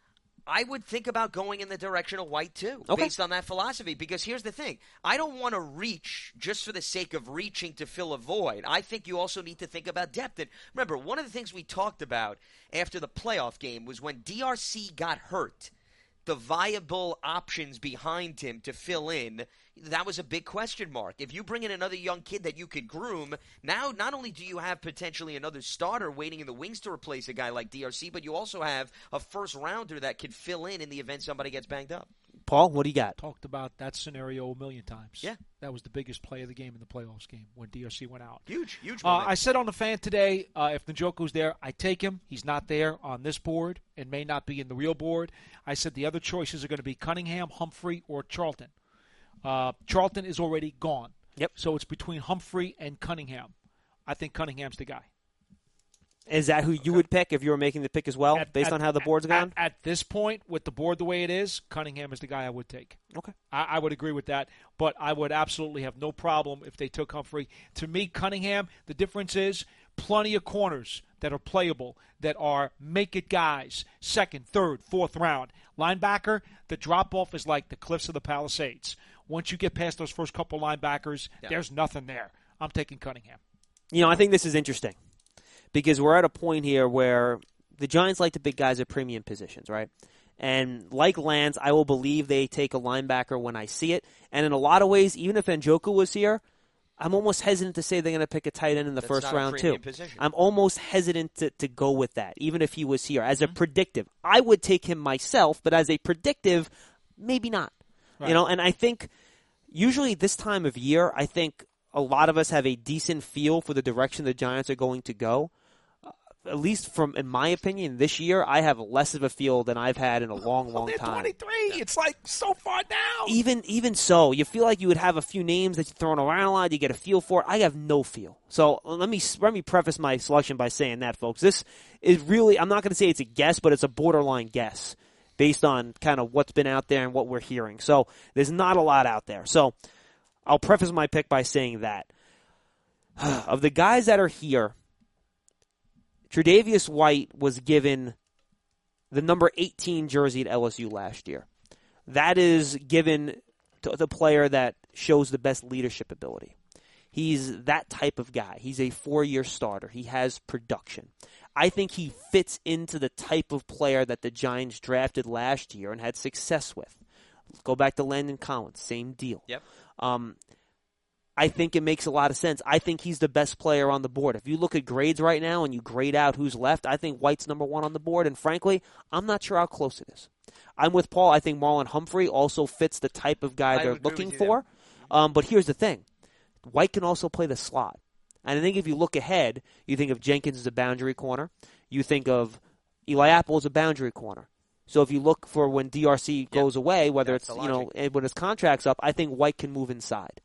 I would think about going in the direction of White, too, okay, based on that philosophy. Because here's the thing. I don't want to reach just for the sake of reaching to fill a void. I think you also need to think about depth. And remember, one of the things we talked about after the playoff game was when DRC got hurt, the viable options behind him to fill in, that was a big question mark. If you bring in another young kid that you could groom, now not only do you have potentially another starter waiting in the wings to replace a guy like DRC, but you also have a first-rounder that could fill in the event somebody gets banged up. Paul, what do you got? Talked about that scenario a million times. Yeah. That was the biggest play of the game in the playoffs game when DRC went out. Huge moment. I said on the fan today, if Njoku's there, I take him. He's not there on this board and may not be in the real board. I said the other choices are going to be Cunningham, Humphrey, or Charlton. Charlton is already gone. Yep. So it's between Humphrey and Cunningham. I think Cunningham's the guy. Is that who you would pick if you were making the pick as well, based on how the board's gone? At this point, with the board the way it is, Cunningham is the guy I would take. Okay. I would agree with that, but I would absolutely have no problem if they took Humphrey. To me, Cunningham, the difference is plenty of corners that are playable, that are make-it guys, second, third, fourth round. Linebacker, the drop-off is like the cliffs of the Palisades. Once you get past those first couple linebackers, there's nothing there. I'm taking Cunningham. You know, I think this is interesting because we're at a point here where the Giants like to pick guys at premium positions, right? And like Lance, I will believe they take a linebacker when I see it. And in a lot of ways, even if Njoku was here, I'm almost hesitant to say they're going to pick a tight end in the first round, too. Position. I'm almost hesitant to go with that, even if he was here. As a predictive, I would take him myself, but as a predictive, maybe not. Right. You know, and I think usually this time of year, I think a lot of us have a decent feel for the direction the Giants are going to go. At least in my opinion, this year, I have less of a feel than I've had in a long time. 23. It's like so far down. Even so, you feel like you would have a few names that you're throwing around a lot. You get a feel for it. I have no feel. So let me preface my selection by saying that, folks. This is really, I'm not going to say it's a guess, but it's a borderline guess based on kind of what's been out there and what we're hearing. So there's not a lot out there. So I'll preface my pick by saying that. Of the guys that are here, Tre'Davious White was given the number 18 jersey at LSU last year. That is given to the player that shows the best leadership ability. He's that type of guy. He's a 4-year starter. He has production. I think he fits into the type of player that the Giants drafted last year and had success with. Go back to Landon Collins, same deal. Yep. I think it makes a lot of sense. I think he's the best player on the board. If you look at grades right now and you grade out who's left, I think White's number 1 on the board, and frankly, I'm not sure how close it is. I'm with Paul. I think Marlon Humphrey also fits the type of guy they're looking for. But here's the thing. White can also play the slot. And I think if you look ahead, you think of Jenkins as a boundary corner. You think of Eli Apple as a boundary corner. So if you look for when DRC goes away, whether it's when his contract's up, I think White can move inside.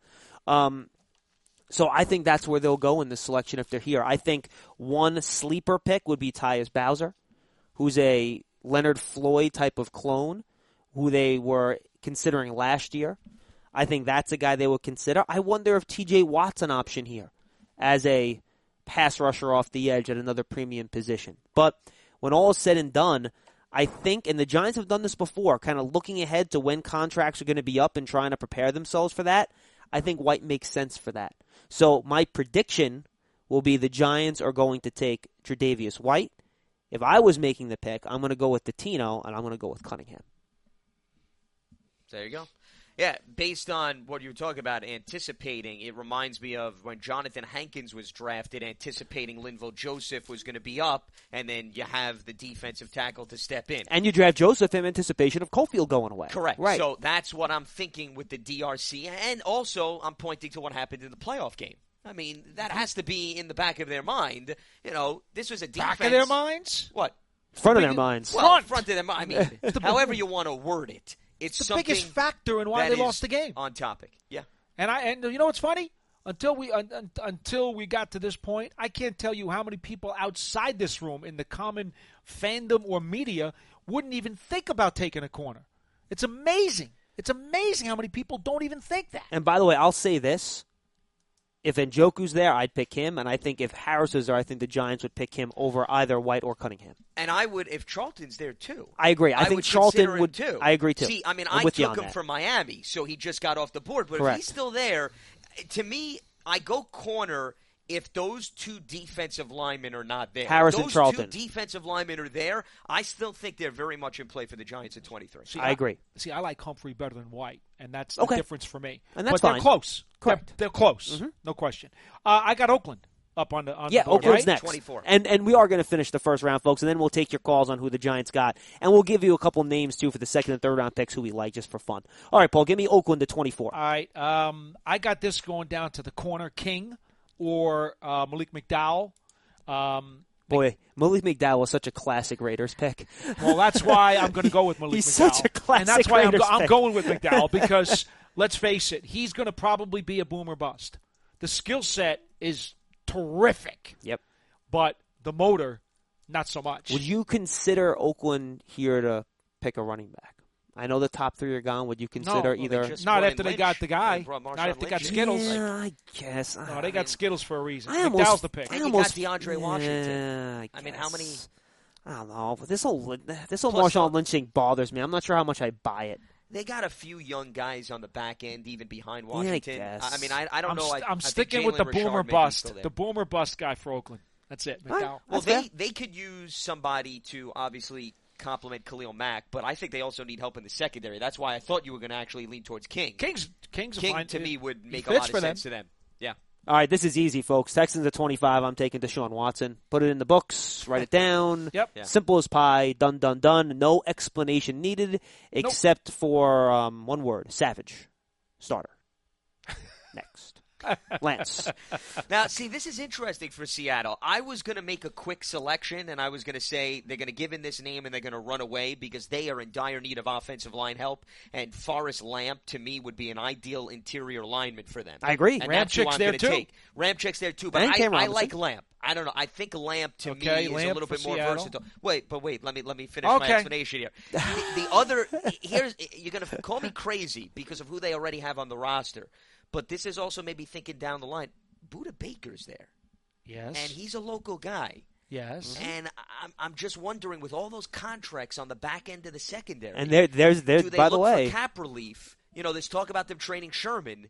So I think that's where they'll go in this selection if they're here. I think one sleeper pick would be Tyus Bowser, who's a Leonard Floyd type of clone, who they were considering last year. I think that's a guy they would consider. I wonder if T.J. Watt's an option here as a pass rusher off the edge at another premium position. But when all is said and done, I think, and the Giants have done this before, kind of looking ahead to when contracts are going to be up and trying to prepare themselves for that, I think White makes sense for that. So my prediction will be the Giants are going to take Tre'Davious White. If I was making the pick, I'm going to go with Dottino, and I'm going to go with Cunningham. There you go. Yeah, based on what you were talking about, anticipating, it reminds me of when Jonathan Hankins was drafted, anticipating Linval Joseph was going to be up, and then you have the defensive tackle to step in. And you draft Joseph in anticipation of Cofield going away. Correct. Right. So that's what I'm thinking with the DRC, and also I'm pointing to what happened in the playoff game. I mean, that has to be in the back of their mind. You know, this was a defense. Back of their minds? What? Front of their minds. Well, front of them. I mean, however you want to word it. It's the biggest factor in why they lost the game. On topic, yeah. And you know what's funny? Until we got to this point, I can't tell you how many people outside this room in the common fandom or media wouldn't even think about taking a corner. It's amazing. It's amazing how many people don't even think that. And by the way, I'll say this. If Njoku's there, I'd pick him, and I think if Harris is there, I think the Giants would pick him over either White or Cunningham. And I would, if Charlton's there too. I agree. I think would Charlton would too. I agree too. See, I mean, I'm I with you took on him that. from Miami, so he just got off the board. But Correct. if he's still there, to me, I go corner if those two defensive linemen are not there. Harris those and Charlton. Two defensive linemen are there. I still think they're very much in play for the Giants at 23. See, I agree. See, I like Humphrey better than White, and that's the Okay. difference for me. And that's but fine. They're close. Correct. They're close. No question. I got Oakland up on the Yeah, board, Oakland's right? next. 24. And we are going to finish the first round, folks, and then we'll take your calls on who the Giants got. And we'll give you a couple names, too, for the second and third round picks who we like just for fun. All right, Paul, give me Oakland to 24. All right. I got this going down to the corner king or Malik McDowell. Boy, Malik McDowell was such a classic Raiders pick. Well, that's why I'm going to go with Malik He's McDowell. such a classic and that's why Raiders I'm pick. going with McDowell because, let's face it, he's going to probably be a boomer bust. The skill set is terrific. Yep. But the motor, not so much. Would you consider Oakland here to pick a running back? I know the top three are gone. Would you consider No, either? just Not brought after in they Lynch. got the guy. They brought Not Marshawn if they got Lynch in. Skittles. Yeah, I guess. No, they got Skittles for a reason. I almost- McDowell's the pick. And I you got almost- DeAndre Washington. Yeah, I mean, how many? I don't know. This whole Plus, Marshawn Lynch thing bothers me. I'm not sure how much I buy it. They got a few young guys on the back end, even behind I Washington. guess. I mean, I don't know. I'm I think sticking with the Jalen boomer Richard may be bust. still there. The boomer bust guy for Oakland. That's it. All right. McDowell. Well, That's fair. they could use somebody to obviously complement Khalil Mack, but I think they also need help in the secondary. That's why I thought you were going to actually lean towards King. King's a King fine, to me would he make a fits lot for of them. sense to them. Yeah. All right, this is easy, folks. Texans at 25. I'm taking Deshaun Watson. Put it in the books. Write it down. Yep. Yeah. Simple as pie. Done, done, done. No explanation needed except for one word. Savage. Starter. Next. Lance. Now, see, this is interesting for Seattle. I was going to make a quick selection, and I was going to say they're going to give in this name and they're going to run away because they are in dire need of offensive line help, and Forrest Lamp, to me, would be an ideal interior lineman for them. I agree. And that's who Ramchick's I'm there, gonna too. Take. Ramchick's there, too, but And Cam I Robinson. like Lamp. I don't know. I think Lamp, to me, Okay, is a Lamp little for bit more Seattle. versatile. Wait, let me finish my Okay. explanation here. The other, here's, you're going to call me crazy because of who they already have on the roster. But this is also maybe thinking down the line. Buda Baker's there, Yes. and he's a local guy. Yes. And I'm just wondering, with all those contracts on the back end of the secondary, And there's do they by the look way, for cap relief? You know, there's talk about them training Sherman.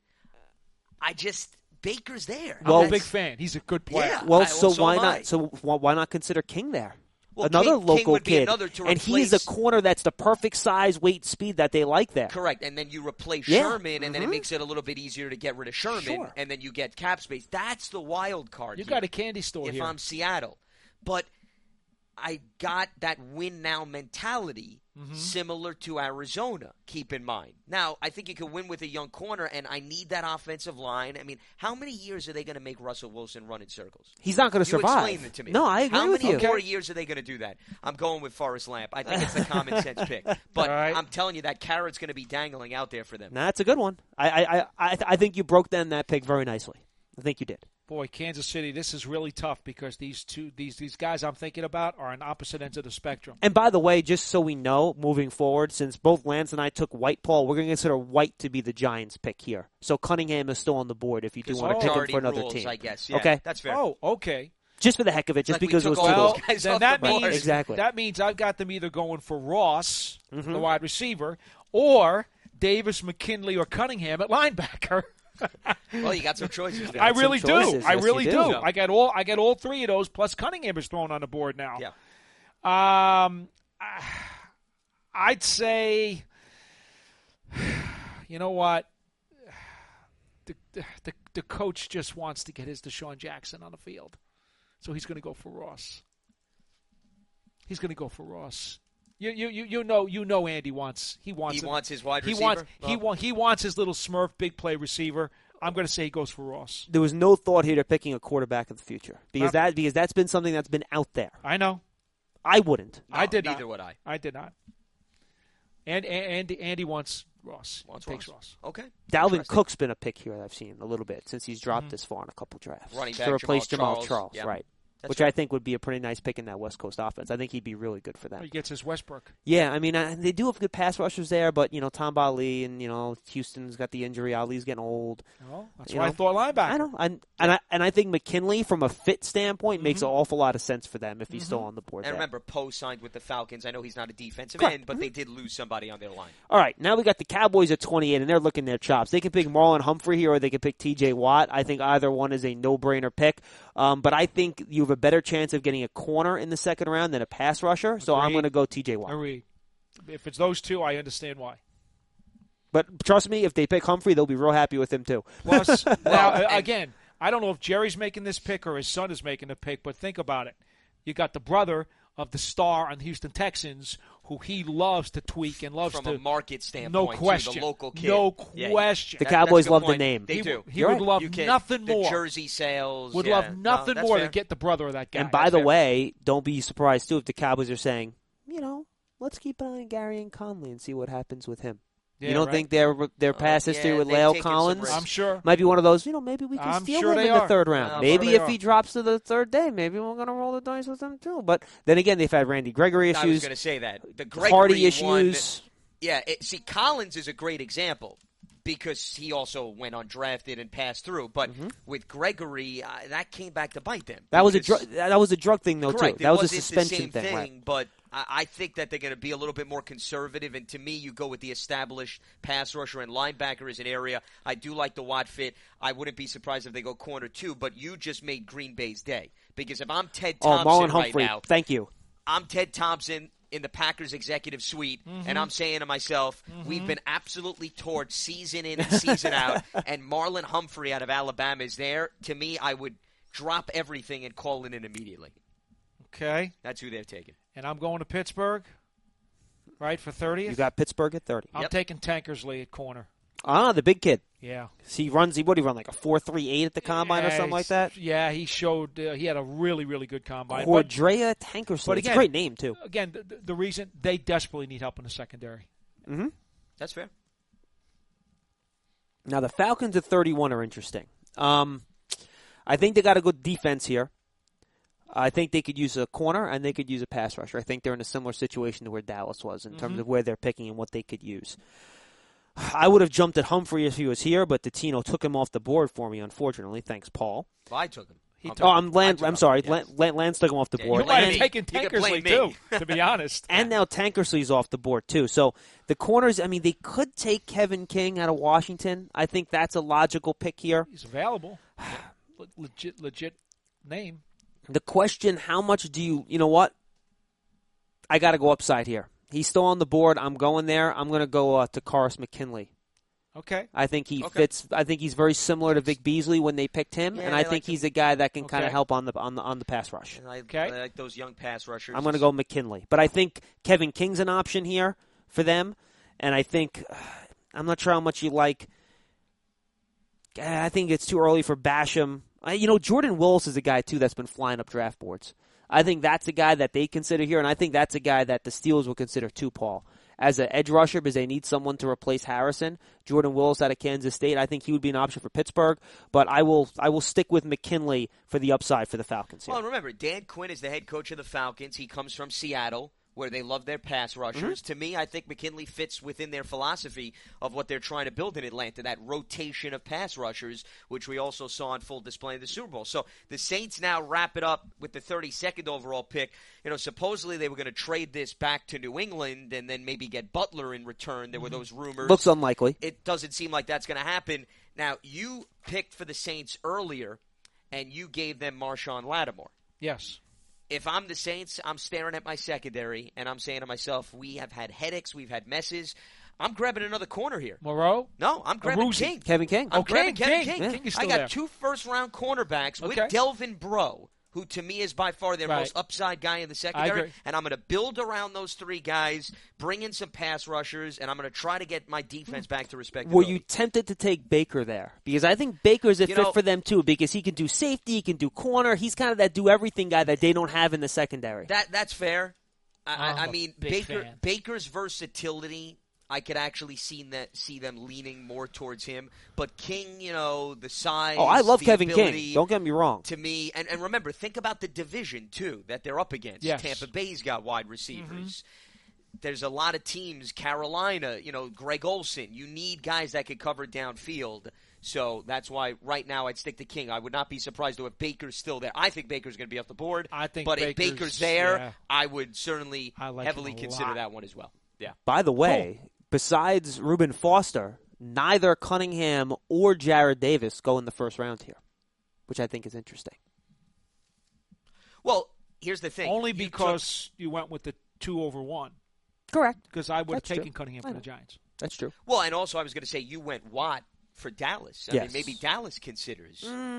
Baker's there. I'm Well, a big fan. He's a good player. Yeah. well, so why am I. not? So why not consider King there? Well, Another King local would be kid, another to and he's a replace- corner that's the perfect size, weight, speed that they like there. Correct, and then you replace Yeah. Sherman, and then it makes it a little bit easier to get rid of Sherman, Sure. and then you get cap space. That's the wild card. You here. got a candy store if here. I'm Seattle. But I got that win now mentality similar to Arizona, keep in mind. Now, I think you can win with a young corner, and I need that offensive line. I mean, how many years are they going to make Russell Wilson run in circles? He's not going to You survive. explain it to me. No, I agree How with many you. more years are they going to do that? I'm going with Forrest Lamp. I think it's the common sense pick. But All right. I'm telling you, that carrot's going to be dangling out there for them. Nah, that's a good one. I think you broke down that pick very nicely. I think you did. Boy, Kansas City, this is really tough because these guys I'm thinking about are on opposite ends of the spectrum. And by the way, just so we know, moving forward, since both Lance and I took White, Paul, we're going to consider White to be the Giants' pick here. So Cunningham is still on the board if you do want to pick him for another team. I guess. Yeah, okay, that's fair. Oh, okay. Just for the heck of it, just like because it was two well, goals. then that means exactly. That means I've got them either going for Ross, the wide receiver, or Davis, McKinley, or Cunningham at linebacker. Well, you got some choices there. I really do. Choices. I Yes, really you do. do. I got all three of those. Plus Cunningham is thrown on the board now. Yeah. I'd say, you know what? The coach just wants to get his Deshaun Jackson on the field, so he's going to go for Ross. He's going to go for Ross. You know Andy wants his wide receiver. He wants his little Smurf big play receiver. I'm going to say he goes for Ross. There was no thought here to picking a quarterback in the future because that's been something that's been out there. I know. I wouldn't. No, I did neither not. would I. I did not. And Andy wants Ross. Takes Ross. Okay. Dalvin Cook's been a pick here that I've seen a little bit since he's dropped this far in a couple drafts. Running back to replace Jamal Charles, Yeah. right? That's Which right. I think would be a pretty nice pick in that West Coast offense. I think he'd be really good for them. He gets his Westbrook. Yeah, I mean, they do have good pass rushers there, but, Tom Ali and, Houston's got the injury. Ali's getting old. Oh, that's why I thought linebacker. I know. And I think McKinley, from a fit standpoint, makes an awful lot of sense for them if he's still on the board. And there. remember, Poe signed with the Falcons. I know he's not a defensive Correct. end, but they did lose somebody on their line. All right, now we got the Cowboys at 28, and they're looking their chops. They can pick Marlon Humphrey here, or they can pick T.J. Watt. I think either one is a no-brainer pick. But I think you have a better chance of getting a corner in the second round than a pass rusher, so I'm going to go T.J. Watt. If it's those two, I understand why. But trust me, if they pick Humphrey, they'll be real happy with him too. Plus, now, again, I don't know if Jerry's making this pick or his son is making the pick, but think about it. You got the brother of the star on the Houston Texans, who he loves to tweak and loves From to. a market standpoint, no question. the local kid. No Yeah, question. The Cowboys that's a good love the point. name. They do. He would love nothing the more. jersey sales. Would yeah. love nothing that's more fair. to get the brother of that guy. And by the way, don't be surprised too if the Cowboys are saying, let's keep an eye on Gary and Conley and see what happens with him. Yeah, you don't right. think their past history with they've Lale taken some Collins risks. I'm sure. might be one of those, maybe we can I'm steal sure him they in the are. third round. I'm Maybe sure if they he are. drops to the third day, maybe we're going to roll the dice with him too. But then again, they've had Randy Gregory I was issues, going to say that. The Gregory Hardy one, issues. Yeah, see, Collins is a great example because he also went undrafted and passed through. But with Gregory, that came back to bite them. That was because- a drug thing though Correct. too. That was a It wasn't suspension the same thing. Right. But I think that they're going to be a little bit more conservative. And to me, you go with the established pass rusher and linebacker as an area. I do like the Watt fit. I wouldn't be surprised if they go corner too. But you just made Green Bay's day because if I'm Ted Thompson Marlon right Humphrey, now, thank you. I'm Ted Thompson in the Packers executive suite, and I'm saying to myself, we've been absolutely torched season in and season out, and Marlon Humphrey out of Alabama is there. To me, I would drop everything and call it in immediately. Okay. That's who they're taking. And I'm going to Pittsburgh, right, for 30th. You got Pittsburgh at 30. I'm taking Tankersley at corner. The big kid. Yeah. He run like a 4.38 at the combine or something like that? Yeah, he showed he had a really, really good combine. Cordrea Tankersley. But It's again, a great name, too. Again, the reason they desperately need help in the secondary. Mm-hmm. That's fair. Now, the Falcons at 31 are interesting. I think they got a good defense here. I think they could use a corner and they could use a pass rusher. I think they're in a similar situation to where Dallas was in terms of where they're picking and what they could use. I would have jumped at Humphrey if he was here, but Tino took him off the board for me, unfortunately. Thanks, Paul. Well, I took him. I'm sorry. Yes. Lance took him off the Yeah, board. You might have me. taken You can blame Tankersley, me. too, to be honest. And now Tankersley's off the board, too. So the corners, they could take Kevin King out of Washington. I think that's a logical pick here. He's available. Legit name. The question, how much do you know what? I got to go upside here. He's still on the board. I'm going there. I'm going to go to Karis McKinley. Okay. I think he fits. I think he's very similar to Vic Beasley when they picked him, Yeah, and I I think like he's a guy that can kind of Okay. help on the pass rush. And I Okay. like those young pass rushers. I'm going to go McKinley, but I think Kevin King's an option here for them, and I think I'm not sure how much you like. I think it's too early for Basham. Jordan Willis is a guy too that's been flying up draft boards. I think that's a guy that they consider here, and I think that's a guy that the Steelers will consider too, Paul. as an edge rusher because they need someone to replace Harrison. Jordan Willis out of Kansas State, I think he would be an option for Pittsburgh, but I will stick with McKinley for the upside for the Falcons here. Well, remember, Dan Quinn is the head coach of the Falcons. He comes from Seattle, where they love their pass rushers. To me, I think McKinley fits within their philosophy of what they're trying to build in Atlanta, that rotation of pass rushers, which we also saw on full display in the Super Bowl. So the Saints now wrap it up with the 32nd overall pick. Supposedly they were going to trade this back to New England and then maybe get Butler in return. There were those rumors. Looks unlikely. It doesn't seem like that's going to happen. Now, you picked for the Saints earlier, and you gave them Marshawn Lattimore. Yes. If I'm the Saints, I'm staring at my secondary, and I'm saying to myself, we have had headaches, we've had messes. I'm grabbing another corner here. Moreau? No, I'm grabbing King. Kevin King. I'm grabbing Kevin King. Yeah. King is still I got there. 2 first-round cornerbacks with Okay. Delvin Breaux, who to me is by far their Right. most upside guy in the I secondary. agree. And I'm going to build around those 3 guys, bring in some pass rushers, and I'm going to try to get my defense back to respectability. Were you tempted to take Baker there? Because I think Baker's a fit for them, too, because he can do safety, he can do corner. He's kind of that do-everything guy that they don't have in the secondary. That's fair. I I'm a mean, big fan. Baker's versatility, I could actually see them leaning more towards him. But King, the size. Oh, I love the Kevin ability, King. Don't get me wrong. To me, and remember, think about the division, too, that they're up against. Yes. Tampa Bay's got wide receivers. There's a lot of teams, Carolina, Greg Olsen. You need guys that can cover downfield. So that's why right now I'd stick to King. I would not be surprised though if Baker's still there. I think Baker's going to be off the board. But if Baker's there, I would certainly heavily consider that one as well. Yeah. By the way, besides Reuben Foster, neither Cunningham or Jared Davis go in the first round here, which I think is interesting. Well, here's the thing. Only because you went with the 2 over 1. Correct. Because I would have That's taken true. Cunningham for the Giants. That's true. Well, and also I was going to say you went Watt for Dallas. I mean, maybe Dallas considers.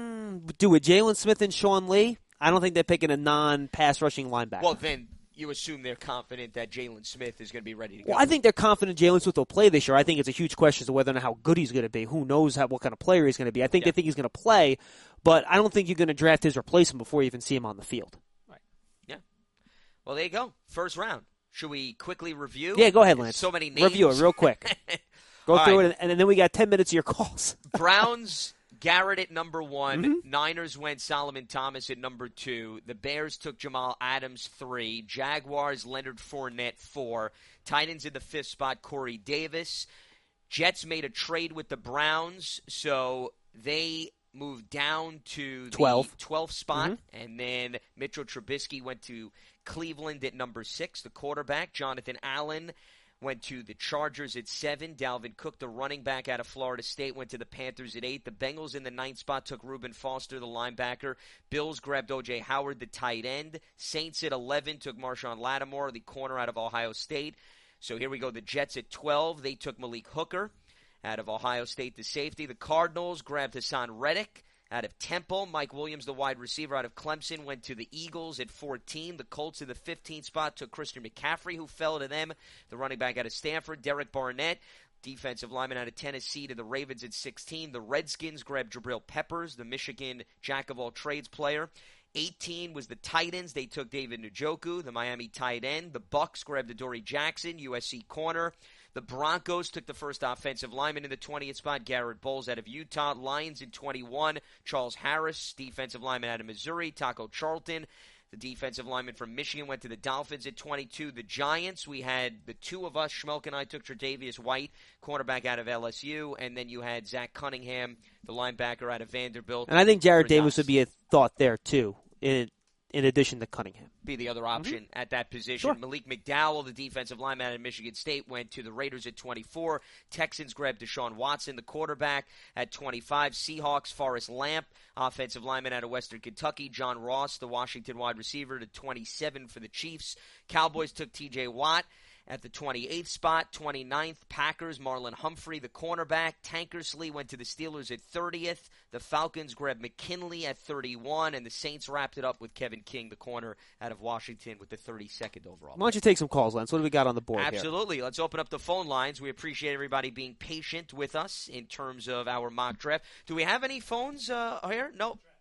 Do with Jalen Smith and Sean Lee, I don't think they're picking a non-pass rushing linebacker. Well, then you assume they're confident that Jalen Smith is going to be ready to go. Well, I think they're confident Jalen Smith will play this year. I think it's a huge question as to whether or not how good he's going to be. Who knows what kind of player he's going to be. I think they think he's going to play, but I don't think you're going to draft his replacement before you even see him on the field. Right. Yeah. Well, there you go. First round. Should we quickly review? Yeah, go ahead, Lance. So many names. Review it real quick. Go All through right. it, and then we got 10 minutes of your calls. Browns, Garrett at number 1. Niners went Solomon Thomas at number 2. The Bears took Jamal Adams 3. Jaguars, Leonard Fournette 4. Titans in the 5th spot, Corey Davis. Jets made a trade with the Browns, so they moved down to the 12th spot. And then Mitchell Trubisky went to Cleveland at number 6, the quarterback. Jonathan Allen went to the Chargers at 7. Dalvin Cook, the running back out of Florida State, went to the Panthers at 8. The Bengals in the 9th spot took Reuben Foster, the linebacker. Bills grabbed O.J. Howard, the tight end. Saints at 11 took Marshawn Lattimore, the corner out of Ohio State. So here we go. The Jets at 12. They took Malik Hooker out of Ohio State, the safety. The Cardinals grabbed Hassan Reddick out of Temple. Mike Williams, the wide receiver out of Clemson, went to the Eagles at 14. The Colts in the 15th spot took Christian McCaffrey, who fell to them. The running back out of Stanford, Derek Barnett, defensive lineman out of Tennessee, to the Ravens at 16. The Redskins grabbed Jabril Peppers, the Michigan jack-of-all-trades player. 18 was the Titans. They took David Njoku, the Miami tight end. The Bucks grabbed Adoree Jackson, USC corner. The Broncos took the first offensive lineman in the 20th spot, Garrett Bowles out of Utah. Lions in 21, Charles Harris, defensive lineman out of Missouri. Taco Charlton, the defensive lineman from Michigan, went to the Dolphins at 22. The Giants, we had the two of us, Schmelk and I, took Tre'Davious White, cornerback out of LSU. And then you had Zach Cunningham, the linebacker out of Vanderbilt. And I think Jared Davis would be a thought there, too, in addition to Cunningham. Be the other option at that position. Sure. Malik McDowell, the defensive lineman at Michigan State, went to the Raiders at 24. Texans grabbed Deshaun Watson, the quarterback, at 25. Seahawks, Forrest Lamp, offensive lineman out of Western Kentucky. John Ross, the Washington wide receiver, to 27 for the Chiefs. Cowboys took T.J. Watt at the 28th spot. 29th, Packers, Marlon Humphrey, the cornerback. Tankersley went to the Steelers at 30th. The Falcons grabbed McKinley at 31. And the Saints wrapped it up with Kevin King, the corner out of Washington, with the 32nd overall. Why don't you take some calls, Lance? What do we got on the board here? Absolutely. Let's open up the phone lines. We appreciate everybody being patient with us in terms of our mock draft. Do we have any phones here? No.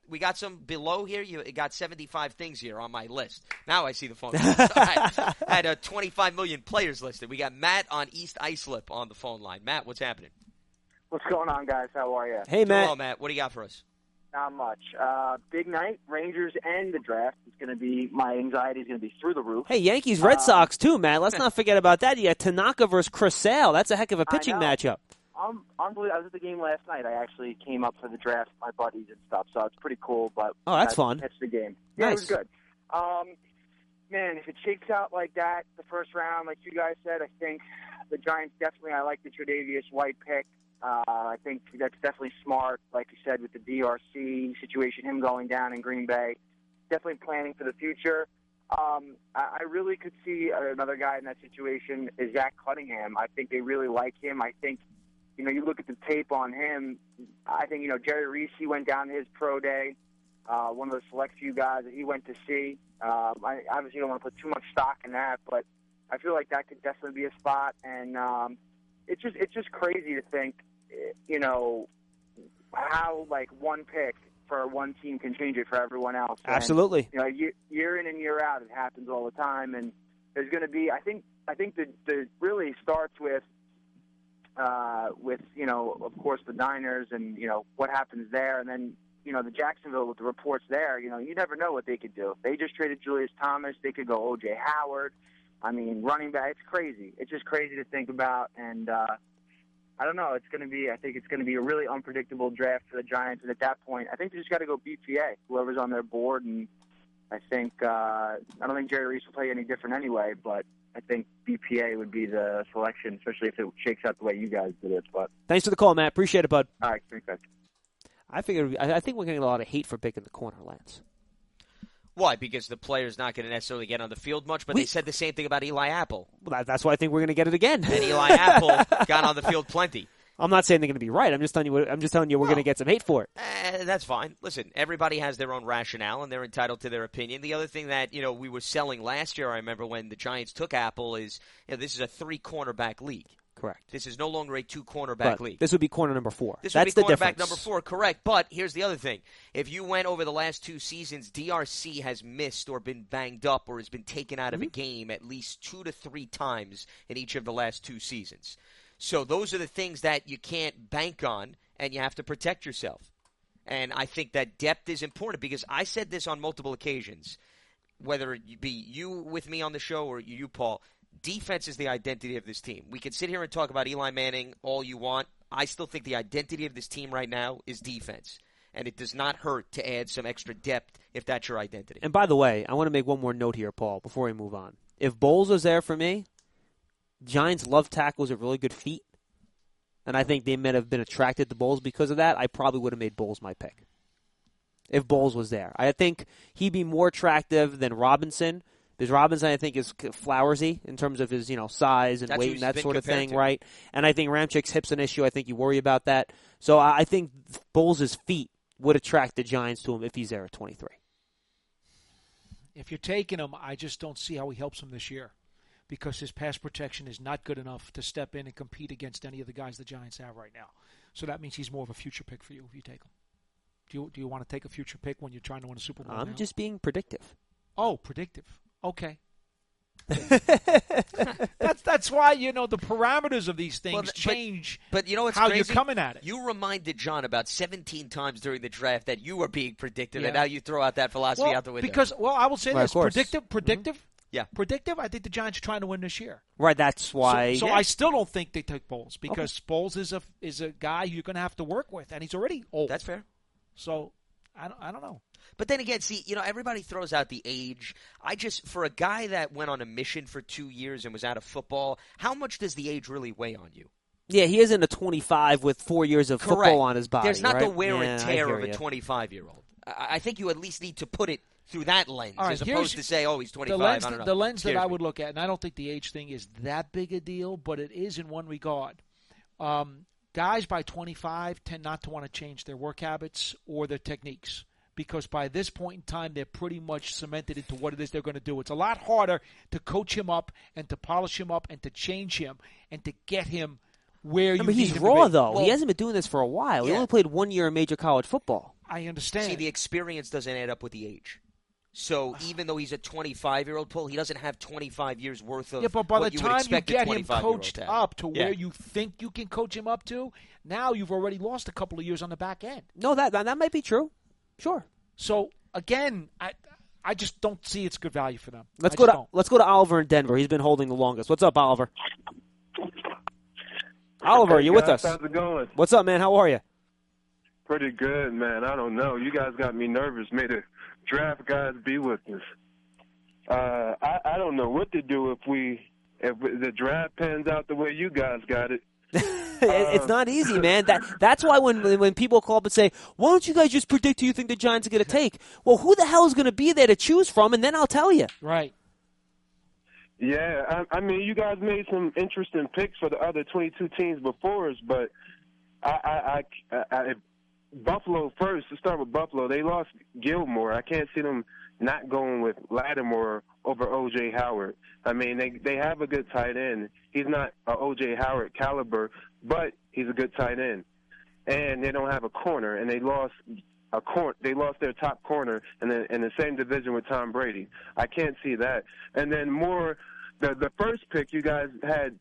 We got some below here. You got 75 things here on my list. Now I see the phone. I had 25 million players listed. We got Matt on East Islip on the phone line. Matt, what's happening? What's going on, guys? How are you? Hey, Matt. Hello, Matt. What do you got for us? Not much. Big night, Rangers and the draft. It's going to be, my anxiety is going to be through the roof. Hey, Yankees, Red Sox, too, Matt. Let's not forget about that. You got Tanaka versus Chris Sale. That's a heck of a pitching matchup. Unbelievable. I was at the game last night. I actually came up for the draft with my buddies and stuff, so it's pretty cool. But oh, that's fun. Catch the game. Yeah, nice. It was good. Man, if it shakes out like that, the first round, like you guys said, I think the Giants definitely, I like the Tre'Davious White pick. I think that's definitely smart, like you said, with the DRC situation, him going down in Green Bay. Definitely planning for the future. I really could see another guy in that situation is Zach Cunningham. I think they really like him. I think, you look at the tape on him, I think, Jerry Reese, he went down to his pro day, one of the select few guys that he went to see. I obviously don't want to put too much stock in that, but I feel like that could definitely be a spot. And it's just crazy to think, how like one pick for one team can change it for everyone else. Absolutely. And, year in and year out, it happens all the time. And there's going to be, I think the really starts with of course the Niners and what happens there, and then the Jacksonville with the reports there. You never know what they could do. They just traded Julius Thomas. They could go O.J. Howard. I mean, running back. It's crazy. It's just crazy to think about. And I don't know. I think it's going to be a really unpredictable draft for the Giants. And at that point, I think they just got to go BPA, whoever's on their board. And I think I don't think Jerry Reese will play any different anyway. But I think BPA would be the selection, especially if it shakes out the way you guys did it. But thanks for the call, Matt. Appreciate it, bud. All right, thanks, guys. I think we're getting a lot of hate for picking the corner, Lance. Why? Because the player's not going to necessarily get on the field much, but they said the same thing about Eli Apple. Well, that's why I think we're going to get it again. And Eli Apple got on the field plenty. I'm not saying they're going to be right. I'm just telling you we're going to get some hate for it. That's fine. Listen, everybody has their own rationale, and they're entitled to their opinion. The other thing that we were selling last year, I remember when the Giants took Apple, is this is a 3-cornerback league. Correct. This is no longer a 2-cornerback league. This would be corner number 4. That's would be cornerback number 4, correct. But here's the other thing. If you went over the last 2 seasons, DRC has missed or been banged up or has been taken out of a game at least 2 to 3 times in each of the last 2 seasons. So those are the things that you can't bank on, and you have to protect yourself. And I think that depth is important because I said this on multiple occasions, whether it be you with me on the show or you, Paul. Defense is the identity of this team. We can sit here and talk about Eli Manning all you want. I still think the identity of this team right now is defense. And it does not hurt to add some extra depth if that's your identity. And by the way, I want to make one more note here, Paul, before we move on. If Bowles was there for me, Giants love tackles with really good feet. And I think they might have been attracted to Bowles because of that. I probably would have made Bowles my pick if Bowles was there. I think he'd be more attractive than Robinson. Because Robinson, I think, is flowersy in terms of his, size and weight and that sort of thing, right? And I think Ramchik's hip's an issue. I think you worry about that. So I think Bowles' feet would attract the Giants to him if he's there at 23. If you're taking him, I just don't see how he helps him this year because his pass protection is not good enough to step in and compete against any of the guys the Giants have right now. So that means he's more of a future pick for you if you take him. Do you want to take a future pick when you're trying to win a Super Bowl? I'm just being predictive. Oh, predictive. Okay. that's why the parameters of these things change. But you know what's how crazy? You're coming at it. You reminded John about 17 times during the draft that you were being predictive, and now you throw out that philosophy out the window. Because I will say this: predictive. Mm-hmm. Yeah, predictive. I think the Giants are trying to win this year. Right. That's why. So I still don't think they took Bowles because Bowles is a guy you're going to have to work with, and he's already old. That's fair. So I don't know. But then again, see, everybody throws out the age. For a guy that went on a mission for 2 years and was out of football, how much does the age really weigh on you? Yeah, he isn't a 25 with 4 years of football on his body. There's not right? the wear and tear of a 25-year-old. I think you at least need to put it through that lens as opposed to say, he's 25. I don't know. The lens that I would look at, and I don't think the age thing is that big a deal, but it is in one regard. Guys by 25 tend not to want to change their work habits or their techniques. Because by this point in time, they're pretty much cemented into what it is they're going to do. It's a lot harder to coach him up and to polish him up and to change him and to get him where you need him to be. He's raw, though. He hasn't been doing this for a while. Yeah. He only played 1 year in major college football. I understand. See, the experience doesn't add up with the age. So even though he's a 25-year-old pull, he doesn't have 25 years worth of but by what the you would time you expect a get him 25-year-old coached to have. up to where you think you can coach him up to, now you've already lost a couple of years on the back end. No, that might be true. Sure. So again, I just don't see it's good value for them. Let's go to Oliver in Denver. He's been holding the longest. What's up, Oliver? Oliver, you with us? How's it going? What's up, man? How are you? Pretty good, man. I don't know. You guys got me nervous. May the draft guys be with us. I don't know what to do if the draft pans out the way you guys got it. It's not easy, man. That's why when people call up and say, "Why don't you guys just predict who you think the Giants are going to take?" Well, who the hell is going to be there to choose from, and then I'll tell you. Right. Yeah, I mean, you guys made some interesting picks for the other 22 teams before us, but Buffalo first. To start with Buffalo, they lost Gilmore. I can't see them not going with Lattimore over O.J. Howard. I mean, they have a good tight end. He's not a O.J. Howard caliber, but he's a good tight end. And they don't have a corner, and they lost their top corner in the same division with Tom Brady. I can't see that. And then the first pick you guys had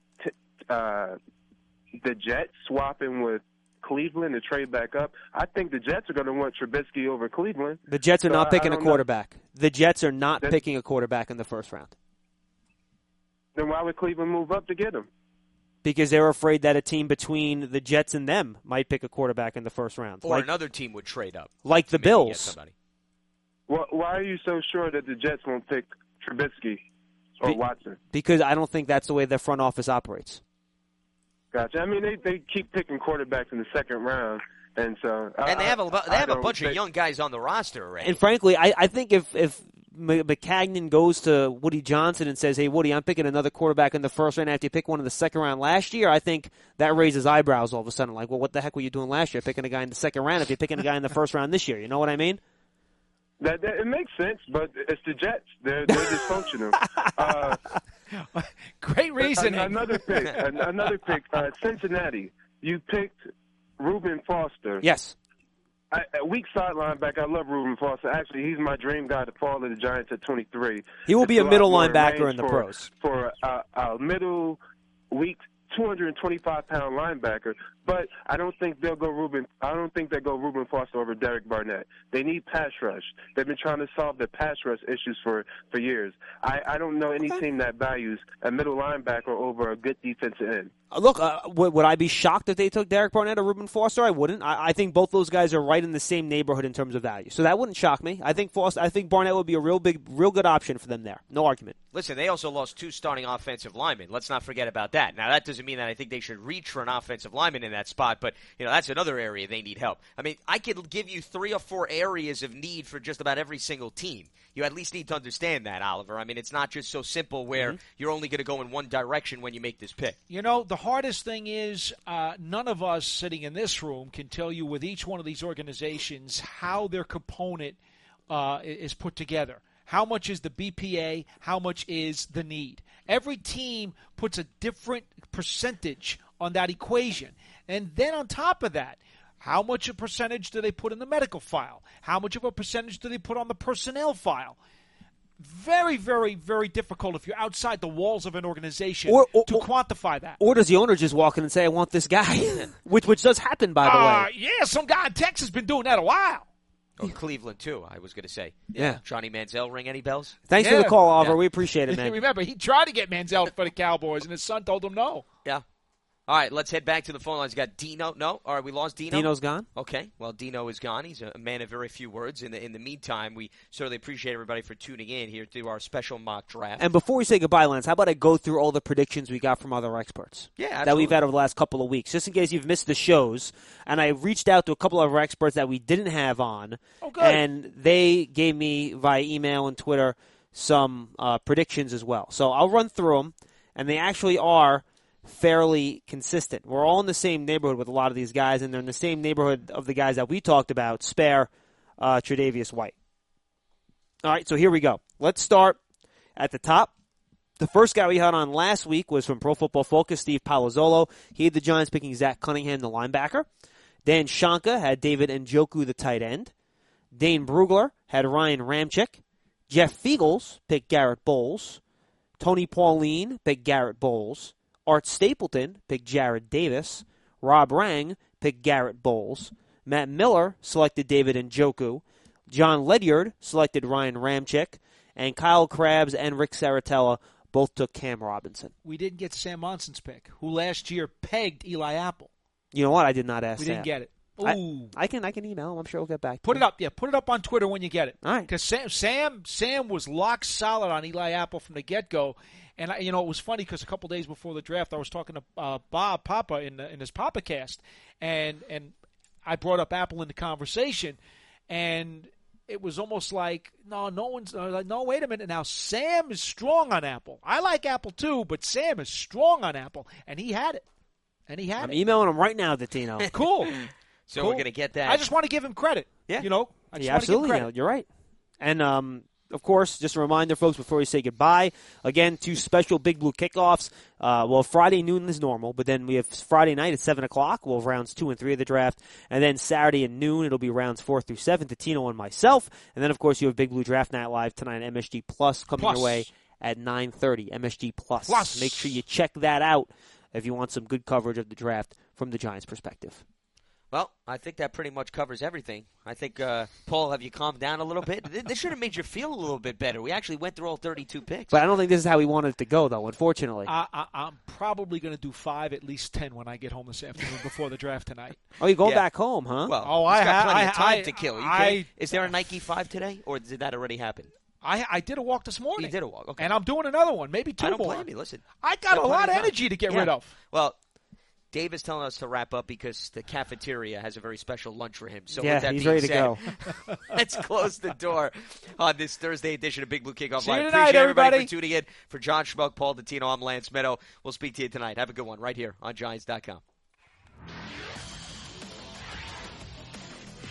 the Jets swapping with Cleveland to trade back up. I think the Jets are going to want Trubisky over Cleveland. The Jets are not picking a quarterback. The Jets are not picking a quarterback in the first round. Then why would Cleveland move up to get him? Because they're afraid that a team between the Jets and them might pick a quarterback in the first round. Or another team would trade up. Like the Bills. Well, why are you so sure that the Jets won't pick Trubisky or Watson? Because I don't think that's the way their front office operates. Gotcha. I mean, they keep picking quarterbacks in the second round, and so they have a bunch of young guys on the roster already. And frankly, I think if McCagnon goes to Woody Johnson and says, "Hey, Woody, I'm picking another quarterback in the first round after you pick one in the second round last year," I think that raises eyebrows all of a sudden. Like, well, what the heck were you doing last year, picking a guy in the second round if you're picking a guy in the first round this year? You know what I mean? That it makes sense, but it's the Jets. They're dysfunctional. Great reasoning. Another pick. Cincinnati. You picked Reuben Foster. Yes. A weak side linebacker. I love Reuben Foster. Actually, he's my dream guy to fall to the Giants at 23. He will be a middle linebacker in the pros. For a middle, weak, 225-pound linebacker. But I don't think they'll go Reuben Foster over Derek Barnett. They need pass rush. They've been trying to solve the pass rush issues for years. I don't know any team that values a middle linebacker over a good defensive end. Look, would I be shocked if they took Derek Barnett or Reuben Foster? I wouldn't. I think both those guys are right in the same neighborhood in terms of value, so that wouldn't shock me. I think Barnett would be a real good option for them there. No argument. Listen, they also lost 2 starting offensive linemen. Let's not forget about that. Now, that doesn't mean that I think they should reach for an offensive lineman in that spot, but that's another area they need help. I mean, I could give you 3 or 4 areas of need for just about every single team. You at least need to understand that, Oliver. I mean, it's not just so simple where you're only going to go in one direction when you make this pick. The hardest thing is none of us sitting in this room can tell you with each one of these organizations how their component is put together. How much is the BPA? How much is the need? Every team puts a different percentage on that equation. And then on top of that, how much a percentage do they put in the medical file? How much of a percentage do they put on the personnel file? Very, very, very difficult if you're outside the walls of an organization to quantify that. Or does the owner just walk in and say, "I want this guy," which does happen, by the way. Yeah, some guy in Texas has been doing that a while. Oh, Cleveland, too, I was going to say. Yeah. Johnny Manziel, ring any bells? Thanks for the call, Oliver. We appreciate it, man. Remember, he tried to get Manziel for the Cowboys, and his son told him no. Yeah. All right, let's head back to the phone lines. We got Dino. No? All right, we lost Dino? Dino's gone. Okay, well, Dino is gone. He's a man of very few words. In the meantime, we certainly appreciate everybody for tuning in here to our special mock draft. And before we say goodbye, Lance, how about I go through all the predictions we got from other experts? Yeah, absolutely. That we've had over the last couple of weeks, just in case you've missed the shows. And I reached out to a couple of our experts that we didn't have on. Oh, good. And they gave me, via email and Twitter, some predictions as well. So I'll run through them, and they actually are fairly consistent. We're all in the same neighborhood with a lot of these guys, and they're in the same neighborhood of the guys that we talked about, spare Tre'Davious White. All right, so here we go. Let's start at the top. The first guy we had on last week was from Pro Football Focus, Steve Palazzolo. He had the Giants picking Zach Cunningham, the linebacker. Dan Shanka had David Njoku, the tight end. Dane Brugler had Ryan Ramczyk. Jeff Fiegels picked Garrett Bowles. Tony Pauline picked Garrett Bowles. Art Stapleton picked Jared Davis. Rob Rang picked Garrett Bowles. Matt Miller selected David Njoku. John Ledyard selected Ryan Ramczyk. And Kyle Krabs and Rick Saratella both took Cam Robinson. We didn't get Sam Monson's pick, who last year pegged Eli Apple. You know what? I did not ask We Sam. didn't get it. Ooh. I can email him. I'm sure he'll get back. Put it up. Yeah, put it up on Twitter when you get it. All right. Because Sam was lock solid on Eli Apple from the get-go. And, it was funny because a couple days before the draft, I was talking to Bob Papa in his Papa cast, and I brought up Apple in the conversation, and it was almost like, no, wait a minute. Now, Sam is strong on Apple. I like Apple too, but Sam is strong on Apple, and he had it. I'm emailing him right now, Dottino. Cool. So cool. we're going to get that. I just want to give him credit. Yeah. I just want to give him Absolutely. credit. You're right. And, of course, just a reminder, folks, before we say goodbye, again, 2 special Big Blue kickoffs. Friday noon is normal, but then we have Friday night at 7 o'clock. We'll have rounds 2 and 3 of the draft. And then Saturday at noon, it'll be rounds 4 through 7 to Tino and myself. And then, of course, you have Big Blue Draft Night Live tonight on MSG Plus coming your way at 9:30. MSG Plus. Make sure you check that out if you want some good coverage of the draft from the Giants' perspective. Well, I think that pretty much covers everything. I think, Paul, have you calmed down a little bit? This should have made you feel a little bit better. We actually went through all 32 picks. But I don't think this is how we wanted it to go, though, unfortunately. I'm probably going to do 5, at least 10 when I get home this afternoon before the draft tonight. Oh, you're going back home, huh? Well, I he's got have plenty of time to kill. Is there a I- Nike 5 today, or did that already happen? I did a walk this morning. You did a walk, okay. And I'm doing another one, maybe 2 I don't more. blame you. Listen, I got a plenty lot of of time. energy to get Yeah. rid of. Well, Dave is telling us to wrap up because the cafeteria has a very special lunch for him. So Yeah, with that he's being ready to said, go. let's close the door on this Thursday edition of Big Blue Kickoff See you Live. tonight, Appreciate everybody everybody. for tuning in. For John Schmuck, Paul Dottino, I'm Lance Meadow. We'll speak to you tonight. Have a good one right here on Giants.com.